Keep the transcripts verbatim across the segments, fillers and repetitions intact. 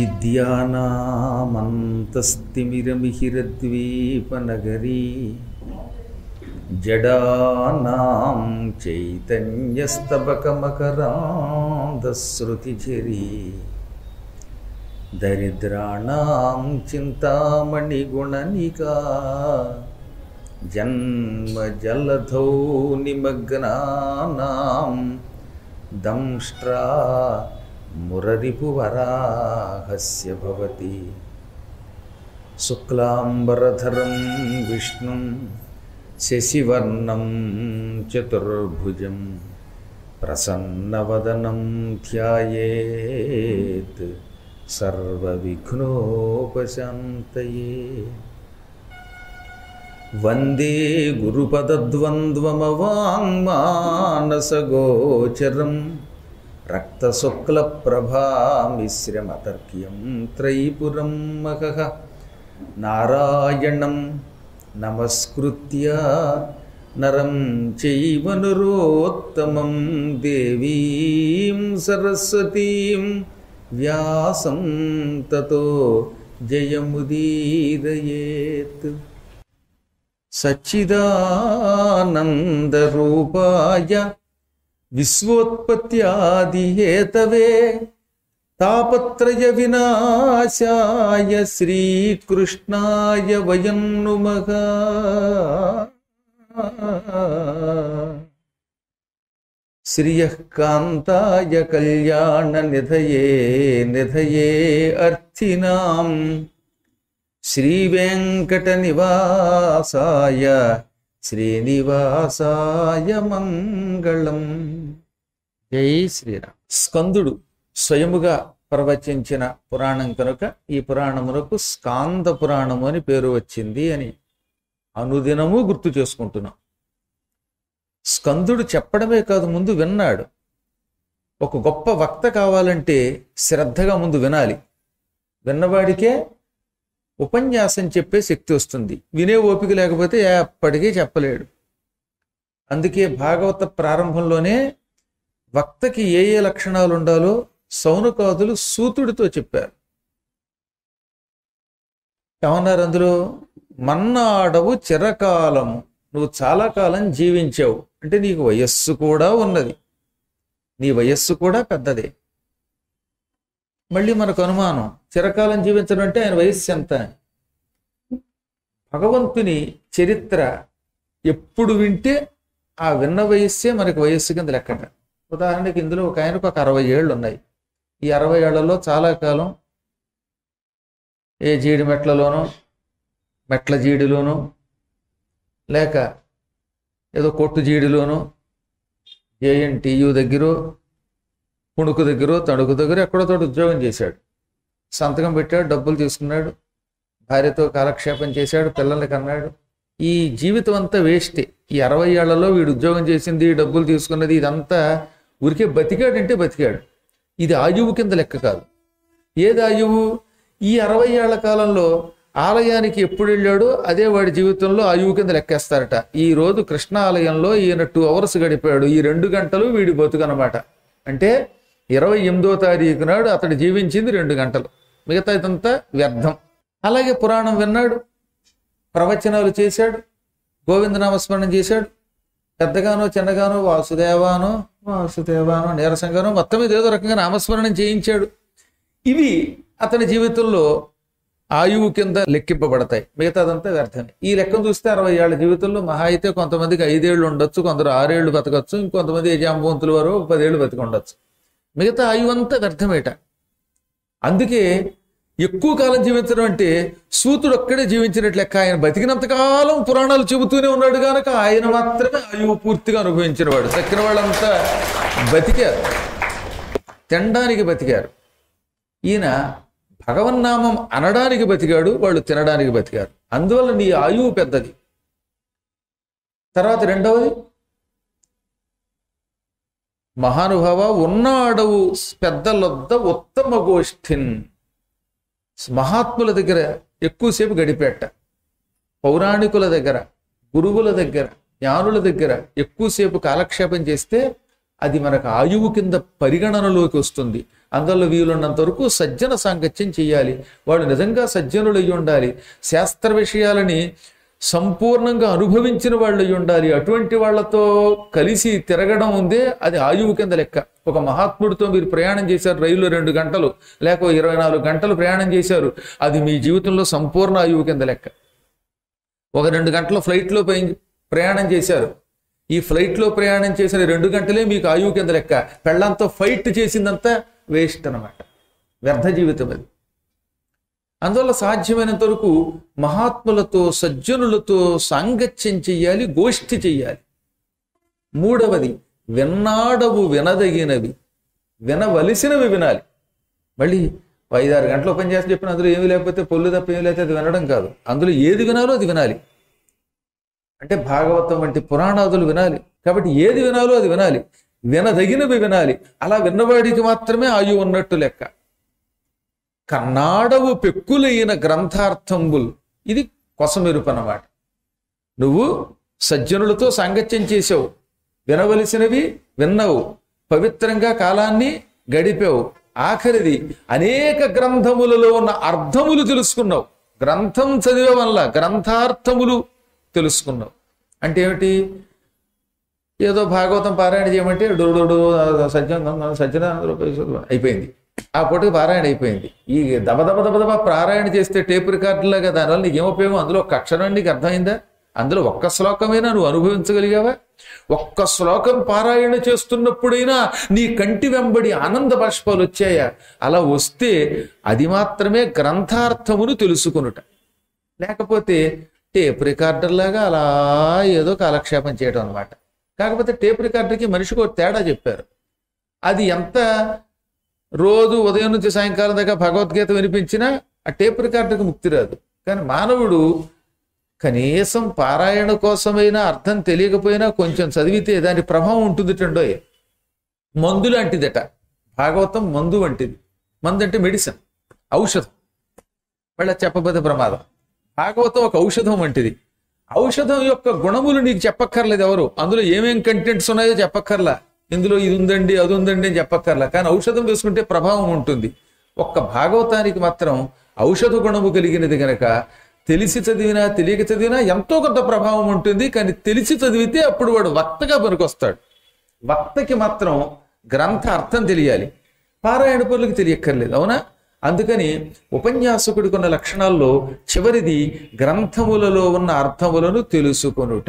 విద్యానామంతస్తిమిరమిహిరద్వీపనగరీ జడానాం చైతన్యస్తబకమకరాంధశ్రుతిఝరీ దరిద్రాణాం చింతామణిగుణనికా జన్మజలధౌ నిమగ్నానాం దంష్ట్రా మురరిపువరాహస్య భవతి. శుక్లాంబరధరం విష్ణుం శశివర్ణం చతుర్భుజం ప్రసన్నవదనం ధ్యాయేత్ సర్వవిఘ్నోపశాంతయే. వందే గురుపదద్వంద్వమవాంగ్మానసగోచరం రక్తశుక్లప్రభామిశ్రమతర్క్యం త్రైపురం మహః. నారాయణం నమస్కృత్య నరం చైవ నరోత్తమం దేవీం సరస్వతీం వ్యాసం తతో జయముదీరయేత్. సచ్చిదానందరూపాయ విశ్వోత్పత్యాదిహేతవే తాపత్రయ వినాశాయ శ్రీకృష్ణాయ వయం నుమః. శ్రియః కాంతాయ కళ్యాణ నిధయే నిధయే అర్థినాం శ్రీవేంకట నివాసాయ శ్రీనివాసాయ మంగళం. జై శ్రీరామ్. స్కందుడు స్వయముగా ప్రవచించిన పురాణం కనుక ఈ పురాణమునకు స్కాంద పురాణము అని పేరు వచ్చింది అని అనుదినము గుర్తు చేసుకుంటున్నాం. స్కందుడు చెప్పడమే కాదు, ముందు విన్నాడు. ఒక గొప్ప వక్త కావాలంటే శ్రద్ధగా ముందు వినాలి. విన్నవాడికే ఉపన్యాసం చెప్పే శక్తి వస్తుంది. వినే ఓపిక లేకపోతే ఎప్పటికీ చెప్పలేడు. అందుకే భాగవత ప్రారంభంలోనే వక్తకి ఏ ఏ లక్షణాలు ఉండాలో సౌనకాదులు సూతుడితో చెప్పారు. ఏమన్నారు అందులో? మన్నాడవు చిరకాలము, నువ్వు చాలా కాలం జీవించావు అంటే నీకు వయస్సు కూడా ఉన్నది, నీ వయస్సు కూడా పెద్దదే. మళ్ళీ మనకు అనుమానం, చిరకాలం జీవించడం అంటే ఆయన వయస్సు ఎంత? భగవంతుని చరిత్ర ఎప్పుడు వింటే ఆ విన్న వయస్సే మనకి వయస్సు కింద లెక్కట. ఉదాహరణకి ఇందులో ఒక ఆయనకు ఒక అరవై ఏళ్ళు ఉన్నాయి. ఈ అరవై ఏళ్లలో చాలా కాలం ఏ జీడి మెట్లలోనో మెట్ల జీడిలోనో లేక ఏదో కొట్టు జీడిలోనో ఏఎన్టీయు దగ్గర పుణుకు దగ్గర తణుకు దగ్గర ఎక్కడో తోటి ఉద్యోగం చేశాడు. సంతకం పెట్టాడు, డబ్బులు తీసుకున్నాడు, భార్యతో కాలక్షేపం చేశాడు, పిల్లల్ని కన్నాడు. ఈ జీవితం అంతా వేస్టే. ఈ అరవై ఏళ్లలో వీడు ఉద్యోగం చేసింది, డబ్బులు తీసుకున్నది, ఇదంతా ఊరికే బతికాడంటే బతికాడు. ఇది ఆయువు కింద లెక్క కాదు. ఏది ఆయువు? ఈ అరవై ఏళ్ల కాలంలో ఆలయానికి ఎప్పుడు వెళ్ళాడో అదే వాడి జీవితంలో ఆయువు కింద లెక్కేస్తారట. ఈ రోజు కృష్ణ ఆలయంలో ఈయన టూ అవర్స్ గడిపాడు, ఈ రెండు గంటలు వీడి బతుకనమాట. అంటే ఇరవై ఎనిమిదో తారీఖు నాడు అతడు జీవించింది రెండు గంటలు, మిగతా ఇదంతా వ్యర్థం. అలాగే పురాణం విన్నాడు, ప్రవచనాలు చేశాడు, గోవిందనామస్మరణం చేశాడు. పెద్దగానో చిన్నగానో వాసుదేవానో వాసుదేవానో నీరసంగానో మొత్తం మీద ఏదో రకంగా నామస్మరణం చేయించాడు. ఇవి అతని జీవితంలో ఆయువు కింద లెక్కింపబడతాయి, మిగతాదంతా వ్యర్థమే. ఈ లెక్కను చూస్తే అరవై ఏళ్ల జీవితంలో మహా అయితే కొంతమందికి ఐదేళ్లు ఉండొచ్చు, కొందరు ఆరేళ్లు బతకచ్చు, ఇంకొంతమంది యజాంబవంతుల వారు పదేళ్లు బతికి ఉండొచ్చు. మిగతా ఆయువు అంతా వ్యర్థమేట. అందుకే ఎక్కువ కాలం జీవించడం అంటే సూతుడు ఒక్కడే జీవించినట్లు లెక్క. ఆయన బతికినంతకాలం పురాణాలు చెబుతూనే ఉన్నాడు కనుక ఆయన మాత్రమే ఆయువు పూర్తిగా అనుభవించిన వాడు. తక్కిన వాళ్ళంతా బతికారు, తినడానికి బతికారు. ఈయన భగవన్నామం అనడానికి బతికాడు, వాళ్ళు తినడానికి బతికారు. అందువల్ల నీ ఆయువు పెద్దది. తర్వాత రెండవది, మహానుభావ ఉన్నాడవు పెద్దలొద్ద ఉత్తమ గోష్ఠిన్. మహాత్ముల దగ్గర ఎక్కువసేపు గడిపేట, పౌరాణికుల దగ్గర, గురువుల దగ్గర, జ్ఞానుల దగ్గర ఎక్కువసేపు కాలక్షేపం చేస్తే అది మనకు ఆయువు కింద పరిగణనలోకి వస్తుంది. అందువల్ల వీలున్నంత వరకు సజ్జన సాంగత్యం చేయాలి. వాళ్ళు నిజంగా సజ్జనులు అయి ఉండాలి. శాస్త్ర విషయాలని సంపూర్ణంగా అనుభవించిన వాళ్ళు అయి ఉండాలి. అటువంటి వాళ్లతో కలిసి తిరగడం ఉందే అది ఆయువు కింద లెక్క. ఒక మహాత్ముడితో మీరు ప్రయాణం చేశారు, రైల్లో రెండు గంటలు లేక ఇరవై నాలుగు గంటలు ప్రయాణం చేశారు, అది మీ జీవితంలో సంపూర్ణ ఆయువు కింద లెక్క. ఒక రెండు గంటల ఫ్లైట్లో ప్రయాణం చేశారు, ఈ ఫ్లైట్లో ప్రయాణం చేసిన రెండు గంటలే మీకు ఆయువు కింద లెక్క. పెళ్ళంతో ఫైట్ చేసిందంతా వేస్ట్ అన్నమాట, వ్యర్థ జీవితం అది. అందువల్ల సాధ్యమైనంత వరకు మహాత్ములతో సజ్జనులతో సాంగత్యం చెయ్యాలి, గోష్ఠి చెయ్యాలి. మూడవది విన్నాడవు వినదగినవి, వినవలసినవి వినాలి. మళ్ళీ ఐదారు గంటలు పని చేసి చెప్పిన అందులో ఏమి లేకపోతే పొల్లు తప్ప ఏమి లేకపోతే అది వినడం కాదు. అందులో ఏది వినాలో అది వినాలి. అంటే భాగవతం వంటి పురాణాదులు వినాలి. కాబట్టి ఏది వినాలో అది వినాలి, వినదగినవి వినాలి. అలా విన్నవాడికి మాత్రమే ఆయువు ఉన్నట్టు లెక్క. కన్నాడవు పెక్కులైన గ్రంథార్థంబుల్, ఇది కొసమెరుపు అన్నమాట. నువ్వు సజ్జనులతో సాంగత్యం చేసావు, వినవలసినవి విన్నావు, పవిత్రంగా కాలాన్ని గడిపావు. ఆఖరిది అనేక గ్రంథములలో ఉన్న అర్థములు తెలుసుకున్నావు. గ్రంథం చదివే వల్ల గ్రంథార్థములు తెలుసుకున్నావు. అంటే ఏమిటి? ఏదో భాగవతం పారాయణ చేయమంటే డోడు సజ్జన సజ్జన అయిపోయింది, ఆ పూటకి పారాయణ అయిపోయింది. ఈ దబ దబ దబ దబ పారాయణ చేస్తే టేప్ రికార్డులాగా దానివల్ల నీకు ఏం ఉపయోగం? అందులో ఒక్క అక్షరం నీకు అర్థమైందా? అందులో ఒక్క శ్లోకమైనా నువ్వు అనుభవించగలిగావా? ఒక్క శ్లోకం పారాయణ చేస్తున్నప్పుడైనా నీ కంటి వెంబడి ఆనంద బాష్పాలు వచ్చాయా? అలా వస్తే అది మాత్రమే గ్రంథార్థమును తెలుసుకునుట. లేకపోతే టేప్ రికార్డర్లాగా అలా ఏదో కాలక్షేపం చేయడం అనమాట. కాకపోతే టేప్ రికార్డర్కి మనిషికి ఒక తేడా చెప్పారు. అది ఎంత రోజు ఉదయం నుంచి సాయంకాలం దాకా భగవద్గీత వినిపించినా ఆ టేప్ రికార్డర్కి ముక్తి రాదు. కానీ మానవుడు కనీసం పారాయణ కోసమైనా అర్థం తెలియకపోయినా కొంచెం చదివితే దాని ప్రభావం ఉంటుంది. టండోయ్ మందు లాంటిదట భాగవతం, మందు వంటిది. మందు అంటే మెడిసిన్, ఔషధం. మళ్ళీ చెప్పబోతే ప్రమాదం. భాగవతం ఒక ఔషధం వంటిది. ఔషధం యొక్క గుణములు నీకు చెప్పక్కర్లేదు ఎవరు. అందులో ఏమేం కంటెంట్స్ ఉన్నాయో చెప్పక్కర్లా. ఇందులో ఇది ఉందండి అది ఉందండి అని చెప్పక్కర్లా. కానీ ఔషధం వేసుకుంటే ప్రభావం ఉంటుంది. ఒక్క భాగవతానికి మాత్రం ఔషధ గుణము కలిగినది గనక తెలిసి చదివినా తెలియక చదివినా ఎంతో కొంత ప్రభావం ఉంటుంది. కానీ తెలిసి చదివితే అప్పుడు వాడు వక్తగా పనికొస్తాడు. వక్తకి మాత్రం గ్రంథ అర్థం తెలియాలి, పారాయణ పనులకు తెలియక్కర్లేదు. అవునా? అందుకని ఉపన్యాసకుడికి ఉన్న లక్షణాల్లో చివరిది గ్రంథములలో ఉన్న అర్థములను తెలుసుకొనుట.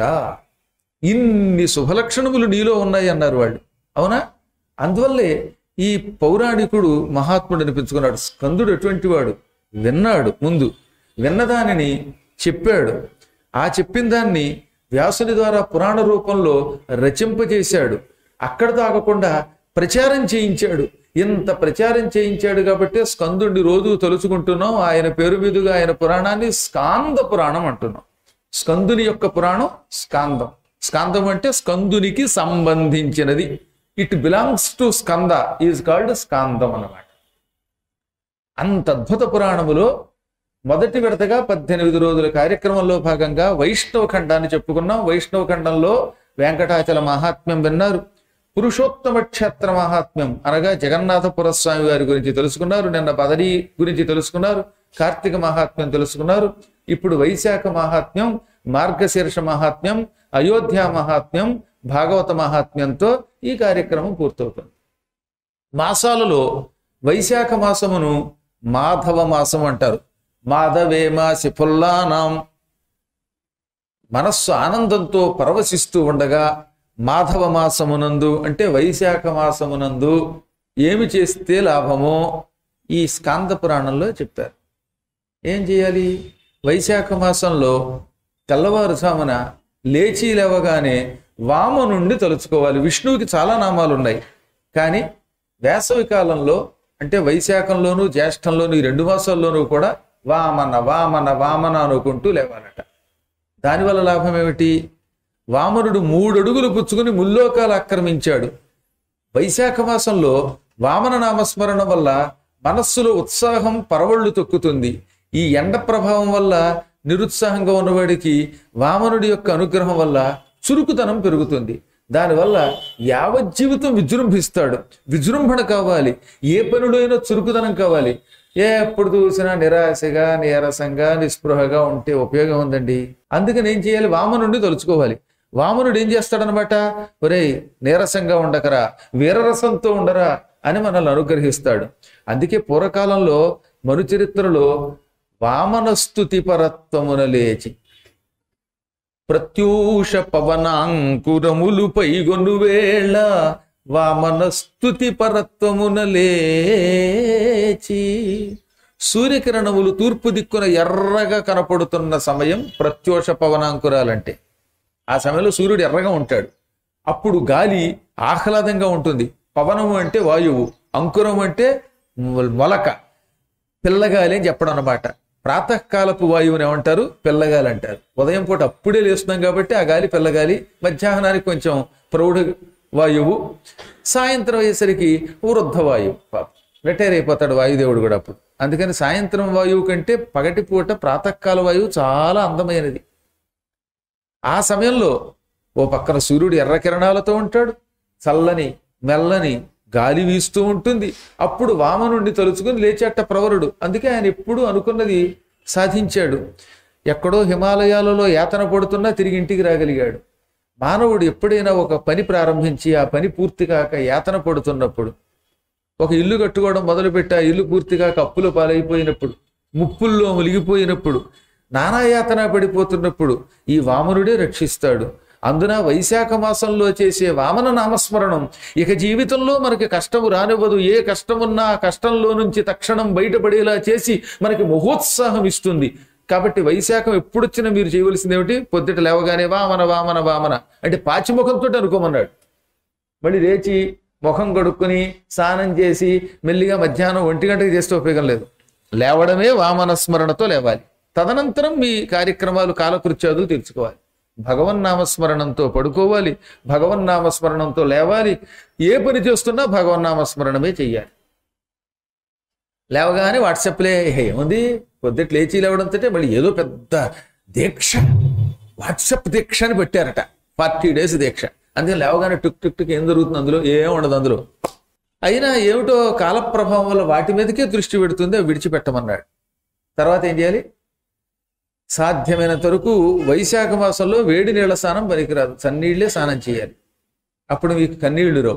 ఇన్ని శుభలక్షణములు నీలో ఉన్నాయి అన్నారు వాళ్ళు. అవునా? అందువల్లే ఈ పౌరాణికుడు మహాత్ముడు అనిపించుకున్నాడు. స్కందుడు ఎటువంటి వాడు? విన్నాడు, ముందు విన్నదానిని చెప్పాడు. ఆ చెప్పిన దాన్ని వ్యాసుని ద్వారా పురాణ రూపంలో రచింపజేశాడు. అక్కడ తాగకుండా ప్రచారం చేయించాడు. ఇంత ప్రచారం చేయించాడు కాబట్టి స్కందుడిని రోజు తలుచుకుంటున్నాం. ఆయన పేరు మీదుగా ఆయన పురాణాన్ని స్కాంద పురాణం అంటున్నాం. స్కందుని యొక్క పురాణం స్కాందం. స్కాందం అంటే స్కందునికి సంబంధించినది. It belongs to Skanda, is called Skandam అన్నమాట. అంత అద్భుత పురాణములో మొదటి విడతగా పద్దెనిమిది రోజుల కార్యక్రమంలో భాగంగా వైష్ణవ ఖండాన్ని చెప్పుకున్నాం. వైష్ణవ ఖండంలో వెంకటాచల మహాత్మ్యం విన్నారు. పురుషోత్తమ క్షేత్ర మహాత్మ్యం అనగా జగన్నాథపుర స్వామి వారి గురించి తెలుసుకున్నారు. నిన్న బదరీ గురించి తెలుసుకున్నారు. కార్తీక మహాత్మ్యం తెలుసుకున్నారు. ఇప్పుడు వైశాఖ మహాత్మ్యం, మార్గశీర్ష మహాత్మ్యం, అయోధ్య మహాత్మ్యం, భాగవత మహాత్మ్యంతో ఈ కార్యక్రమం పూర్తవుతుంది. మాసాలలో వైశాఖ మాసమును మాధవ మాసం అంటారు. మాధవే మాసి ఫుల్లానాం, మనస్సు ఆనందంతో పరవశిస్తూ ఉండగా మాధవ మాసమునందు అంటే వైశాఖ మాసమునందు ఏమి చేస్తే లాభమో ఈ స్కాంద పురాణంలో చెప్పారు. ఏం చేయాలి? వైశాఖ మాసంలో తెల్లవారుజామున లేచి లేవగానే వామనుండి తలుచుకోవాలి. విష్ణువుకి చాలా నామాలు ఉన్నాయి. కానీ వేసవి కాలంలో అంటే వైశాఖంలోనూ జ్యేష్ఠంలోనూ ఈ రెండు మాసాల్లోనూ కూడా వామన వామన వామన అనుకుంటూ లేవాలట. దానివల్ల లాభం ఏమిటి? వామనుడు మూడడుగులు పుచ్చుకుని ముల్లోకాలు ఆక్రమించాడు. వైశాఖ మాసంలో వామన నామస్మరణ వల్ల మనస్సులో ఉత్సాహం పరవళ్లు తొక్కుతుంది. ఈ ఎండ ప్రభావం వల్ల నిరుత్సాహంగా ఉన్నవాడికి వామనుడి యొక్క అనుగ్రహం వల్ల చురుకుతనం పెరుగుతుంది. దానివల్ల యావజ్జీవితం విజృంభిస్తాడు. విజృంభణ కావాలి, ఏ పనులు అయినా చురుకుదనం కావాలి. ఎప్పుడు చూసినా నిరాశగా నీరసంగా నిస్పృహగా ఉంటే ఉపయోగం ఉందండి. అందుకని ఏం చేయాలి? వామనుడిని తలుచుకోవాలి. వామనుడు ఏం చేస్తాడనమాట, ఒరేయ్ నీరసంగా ఉండకరా, వీరరసంతో ఉండరా అని మనల్ని అనుగ్రహిస్తాడు. అందుకే పూర్వకాలంలో మనుచరిత్రలో వామనస్తుతి పరత్వమున లేచి ప్రత్యూష పవనాంకురములు పైగొను వేళ వామనస్తుతి పరత్వమున లేచి, సూర్యకిరణములు తూర్పు దిక్కున ఎర్రగా కనపడుతున్న సమయం ప్రత్యూష పవనాంకురాలంటే. ఆ సమయంలో సూర్యుడు ఎర్రగా ఉంటాడు. అప్పుడు గాలి ఆహ్లాదంగా ఉంటుంది. పవనము అంటే వాయువు, అంకురం అంటే మొలక, పిల్లగాలి అని చెప్పడం అన్నమాట. ప్రాతకాలపు వాయువుని ఏమంటారు? పిల్లగాలి అంటారు. ఉదయం పూట అప్పుడే లేస్తున్నాం కాబట్టి ఆ గాలి పిల్లగాలి. మధ్యాహ్నానికి కొంచెం ప్రౌఢ వాయువు, సాయంత్రం అయ్యేసరికి వృద్ధ వాయువు. రిటైర్ అయిపోతాడు వాయుదేవుడు కూడా అప్పుడు. అందుకని సాయంత్రం వాయువు కంటే పగటి పూట ప్రాతకాల వాయువు చాలా అందమైనది. ఆ సమయంలో ఓ పక్కన సూర్యుడు ఎర్ర కిరణాలతో ఉంటాడు, చల్లని మెల్లని గాలి వీస్తూ ఉంటుంది. అప్పుడు వామనుడిని తలుచుకుని లేచేట ప్రవరుడు. అందుకే ఆయన ఎప్పుడు అనుకున్నది సాధించాడు. ఎక్కడో హిమాలయాలలో యాతన పడుతున్నా తిరిగి ఇంటికి రాగలిగాడు. మానవుడు ఎప్పుడైనా ఒక పని ప్రారంభించి ఆ పని పూర్తి కాక యాతన పడుతున్నప్పుడు, ఒక ఇల్లు కట్టుకోవడం మొదలుపెట్టి ఆ ఇల్లు పూర్తి కాక అప్పుల పాలైపోయినప్పుడు, ముప్పుల్లో మునిగిపోయినప్పుడు, నానాయాతన పడిపోతున్నప్పుడు ఈ వామనుడే రక్షిస్తాడు. అందున వైశాఖ మాసంలో చేసే వామన నామస్మరణం ఇక జీవితంలో మనకి కష్టము రానివ్వదు. ఏ కష్టమున్నా ఆ కష్టంలో నుంచి తక్షణం బయటపడేలా చేసి మనకి మహోత్సాహం ఇస్తుంది. కాబట్టి వైశాఖం ఎప్పుడొచ్చినా మీరు చేయవలసింది ఏమిటి? పొద్దుట లేవగానే వామన వామన వామన అంటే పాచిముఖంతో అనుకోమన్నాడు. మళ్ళీ లేచి ముఖం కడుక్కుని స్నానం చేసి మెల్లిగా మధ్యాహ్నం ఒంటి గంటకి చేస్తే ఉపయోగం లేదు. లేవడమే వామన స్మరణతో లేవాలి. తదనంతరం మీ కార్యక్రమాలు కాలకృత్యాలు తీర్చుకోవాలి. భగవన్నామస్మరణంతో పడుకోవాలి, భగవన్నామస్మరణంతో లేవాలి. ఏ పని చేస్తున్నా భగవన్నామస్మరణమే చెయ్యాలి. లేవగానే వాట్సాప్లే ఏముంది, పొద్దుట లేచి లేవడంతో మళ్ళీ ఏదో పెద్ద దీక్ష, వాట్సాప్ దీక్ష అని పెట్టారట. ఫార్టీ డేస్ దీక్ష. అందుకని లేవగానే టుక్ టుక్ టుక్ ఏం జరుగుతుంది అందులో? ఏం ఉండదు అందులో. అయినా ఏమిటో కాలప్రభావం వల్ల వాటి మీదకే దృష్టి పెడుతుంది, అవి విడిచిపెట్టమన్నాడు. తర్వాత ఏం చేయాలి? సాధ్యమైనంత వరకు వైశాఖ మాసంలో వేడి నీళ్ల స్నానం పనికిరాదు, చన్నీళ్లే స్నానం చేయాలి. అప్పుడు మీకు కన్నీళ్లు రావు.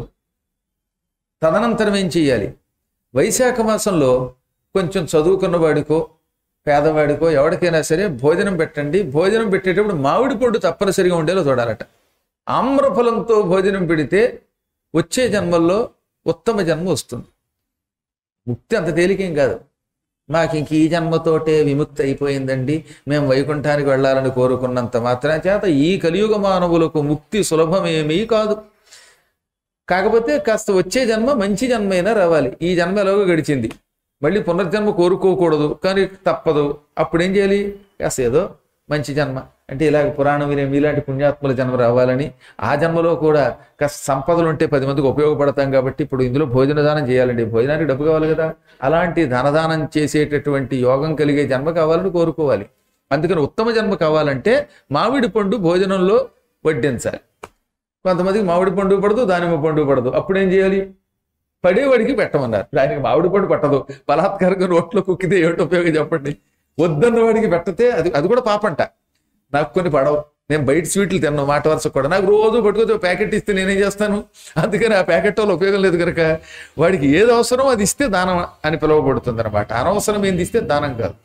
తదనంతరం ఏం చేయాలి? వైశాఖ మాసంలో కొంచెం చదువుకున్న వాడికో పేదవాడికో ఎవరికైనా సరే భోజనం పెట్టండి. భోజనం పెట్టేటప్పుడు మామిడి పండు తప్పనిసరిగా ఉండేలా చూడాలట. ఆమ్రఫలంతో భోజనం పెడితే వచ్చే జన్మల్లో ఉత్తమ జన్మ వస్తుంది. ముక్తి అంత తేలికేం కాదు. మాకు ఇంక ఈ జన్మతోటే విముక్తి అయిపోయిందండి, మేము వైకుంఠానికి వెళ్ళాలని కోరుకున్నంత మాత్రం చేత ఈ కలియుగ మానవులకు ముక్తి సులభమేమీ కాదు. కాకపోతే కాస్త వచ్చే జన్మ మంచి జన్మ అయినా రావాలి. ఈ జన్మ ఎలాగో గడిచింది, మళ్ళీ పునర్జన్మ కోరుకోకూడదు, కానీ తప్పదు. అప్పుడేం చేయాలి? కాస్త ఏదో మంచి జన్మ అంటే ఇలాగ పురాణం వినే మీలాంటి పుణ్యాత్ముల జన్మ రావాలని, ఆ జన్మలో కూడా కాస్త సంపదలు ఉంటే పది మందికి ఉపయోగపడతాం కాబట్టి ఇప్పుడు ఇందులో భోజన దానం చేయాలండి. భోజనానికి డబ్బు కావాలి కదా, అలాంటి ధనదానం చేసేటటువంటి యోగం కలిగే జన్మ కావాలని కోరుకోవాలి. అందుకని ఉత్తమ జన్మ కావాలంటే మామిడి పండు భోజనంలో వడ్డించాలి. కొంతమందికి మామిడి పండు పడదు, దానిమ్మ పండు పడదు. అప్పుడేం చేయాలి? పడేవాడికి పెట్టమన్నారు. దానికి మామిడి పండు పట్టదు, బలాత్కారంగా నోట్లో కుక్కితే ఏమిటి ఉపయోగం చెప్పండి? వద్దన్న వాడికి పెట్టతే అది అది కూడా పాపంట. నాకు కొన్ని పడవు, నేను బయట స్వీట్లు తిన్నాను మాట వరుస కూడా, నాకు రోజు పట్టుకొచ్చి ప్యాకెట్ ఇస్తే నేనేం చేస్తాను? అందుకని ఆ ప్యాకెట్ వల్ల ఉపయోగం లేదు కనుక వాడికి ఏది అవసరమో అది ఇస్తే దానం అని పిలువబడుతుంది అనమాట. అనవసరం ఏంది ఇస్తే దానం కాదు.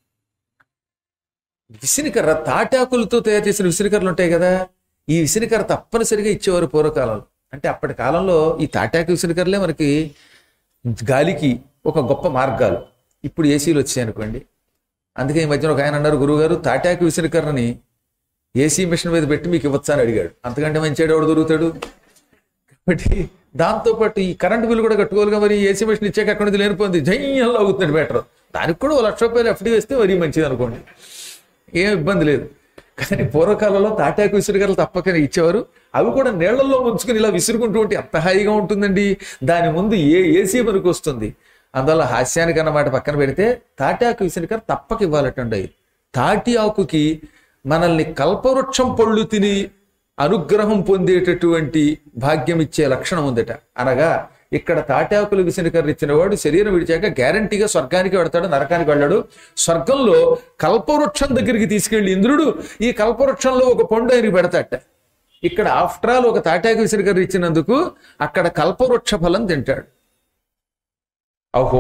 విసినికర్ర, తాటాకులతో తయారు చేసిన విసినికర్రలు ఉంటాయి కదా, ఈ విసినికర్ర తప్పనిసరిగా ఇచ్చేవారు పూర్వకాలంలో. అంటే అప్పటి కాలంలో ఈ తాటాకు విసినికర్రలే మనకి గాలికి ఒక గొప్ప మార్గాలు. ఇప్పుడు ఏసీలు వచ్చాయి అనుకోండి. అందుకే ఈ మధ్యన ఒక ఆయన అన్నారు, గురువు గారు తాటాకు విసినికర్రని ఏసీ మిషన్ మీద పెట్టి మీకు ఇవ్వచ్చా అని అడిగాడు. అంతకంటే మంచివాడు ఎవడు దొరుకుతాడు? కాబట్టి దాంతోపాటు ఈ కరెంటు బిల్లు కూడా కట్టుకోవాలిగా. మరి ఏసీ మిషన్ ఇచ్చాక అక్కడ నుంచి లేనిపోయింది జయ్యంలో అవుతుంది బెటర్. దానికి కూడా ఓ లక్ష రూపాయలు ఎఫ్డీ వేస్తే మరీ మంచిది అనుకోండి, ఏం ఇబ్బంది లేదు. కానీ పూర్వకాలంలో తాటాకు విసిరికర్రలు తప్పక ఇచ్చేవారు. అవి కూడా నీళ్లలో ఉంచుకుని ఇలా విసురుకుంటూ ఉంటే ఎంత హాయిగా ఉంటుందండి. దాని ముందు ఏ ఏసీ మనకు వస్తుంది. అందువల్ల హాస్యానికి అన్నమాట పక్కన పెడితే తాటాకు విసిరికర్ర తప్పక ఇవ్వాలటండి. తాటి ఆకుకి మనల్ని కల్పవృక్షం పళ్ళు తిని అనుగ్రహం పొందేటటువంటి భాగ్యం ఇచ్చే లక్షణం ఉందట. అనగా ఇక్కడ తాటాకులు విసినకర్ర ఇచ్చిన వాడు శరీరం విడిచాక గ్యారంటీగా స్వర్గానికి వెడతాడు, నరకానికి వెళ్ళాడు. స్వర్గంలో కల్పవృక్షం దగ్గరికి తీసుకెళ్లి ఇంద్రుడు ఈ కల్పవృక్షంలో ఒక పండు ఆయనకి పెడతాట. ఇక్కడ ఆఫ్టర్ ఆల్ ఒక తాటాకు విసినకర్ర ఇచ్చినందుకు అక్కడ కల్పవృక్ష ఫలం తింటాడు. అహో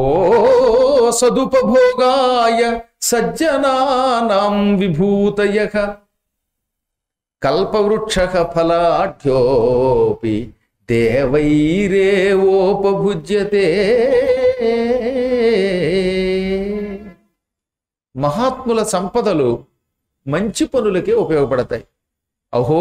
సదుపభోగాయ సజ్జనానాం విభూతయః కల్పవృక్ష ఫలాఢ్యోపి దేవైరేవోపభుజ్యతే. మహాత్ముల సంపదలు మంచి పనులకే ఉపయోగపడతాయి. అహో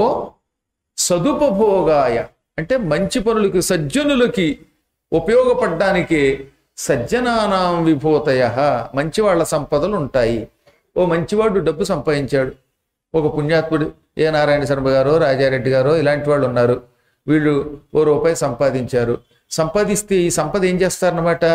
సదుపభోగాయ అంటే మంచి పనులకి, సజ్జనులకి ఉపయోగపడడానికి సజ్జనానాం విభూతయ మంచి వాళ్ళ సంపదలు ఉంటాయి. ఓ మంచివాడు డబ్బు సంపాదించాడు, ఒక పుణ్యాత్ముడు ఏ నారాయణ శర్మ గారో రాజారెడ్డి గారో ఇలాంటి వాళ్ళు ఉన్నారు. వీళ్ళు ఓ రూపాయి సంపాదించారు. సంపాదిస్తే ఈ సంపద ఏం చేస్తారన్నమాట,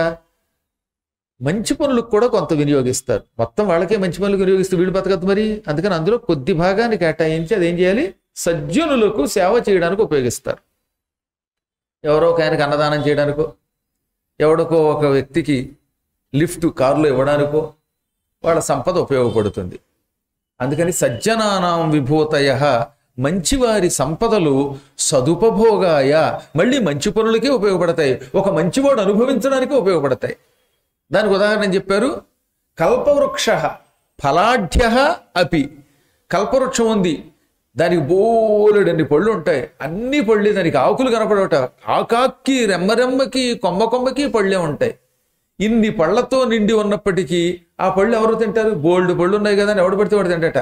మంచి పనులకు కూడా కొంత వినియోగిస్తారు. మొత్తం వాళ్ళకే మంచి పనులకు వినియోగిస్తే వీళ్ళు బతకద్దు మరి. అందుకని అందులో కొద్ది భాగాన్ని కేటాయించి అదేం చేయాలి, సజ్జనులకు సేవ చేయడానికి ఉపయోగిస్తారు. ఎవరో ఒక ఆయనకు అన్నదానం చేయడానికో, ఎవడికో ఒక వ్యక్తికి లిఫ్ట్ కారులో ఇవ్వడానికో వాళ్ళ సంపద ఉపయోగపడుతుంది. అందుకని సజ్జనానాం విభూతయ మంచివారి సంపదలు సదుపభోగాయ మళ్ళీ మంచి పనులకే ఉపయోగపడతాయి, ఒక మంచివాడు అనుభవించడానికి ఉపయోగపడతాయి. దానికి ఉదాహరణ చెప్పారు, కల్పవృక్ష ఫలాఢ్య అపి. కల్పవృక్షం ఉంది, దానికి బోలెడన్ని పళ్ళు ఉంటాయి, అన్ని పళ్ళు, దానికి ఆకులు కనపడవట, ఆకాక్కి రెమ్మరెమ్మకి కొమ్మ కొమ్మకి పళ్ళే ఉంటాయి. ఇన్ని పళ్లతో నిండి ఉన్నప్పటికీ ఆ పళ్ళు ఎవరు తింటారు, బోల్డ్ పళ్ళు ఉన్నాయి కదా అని ఎవడు పడితే వాడు తింటట.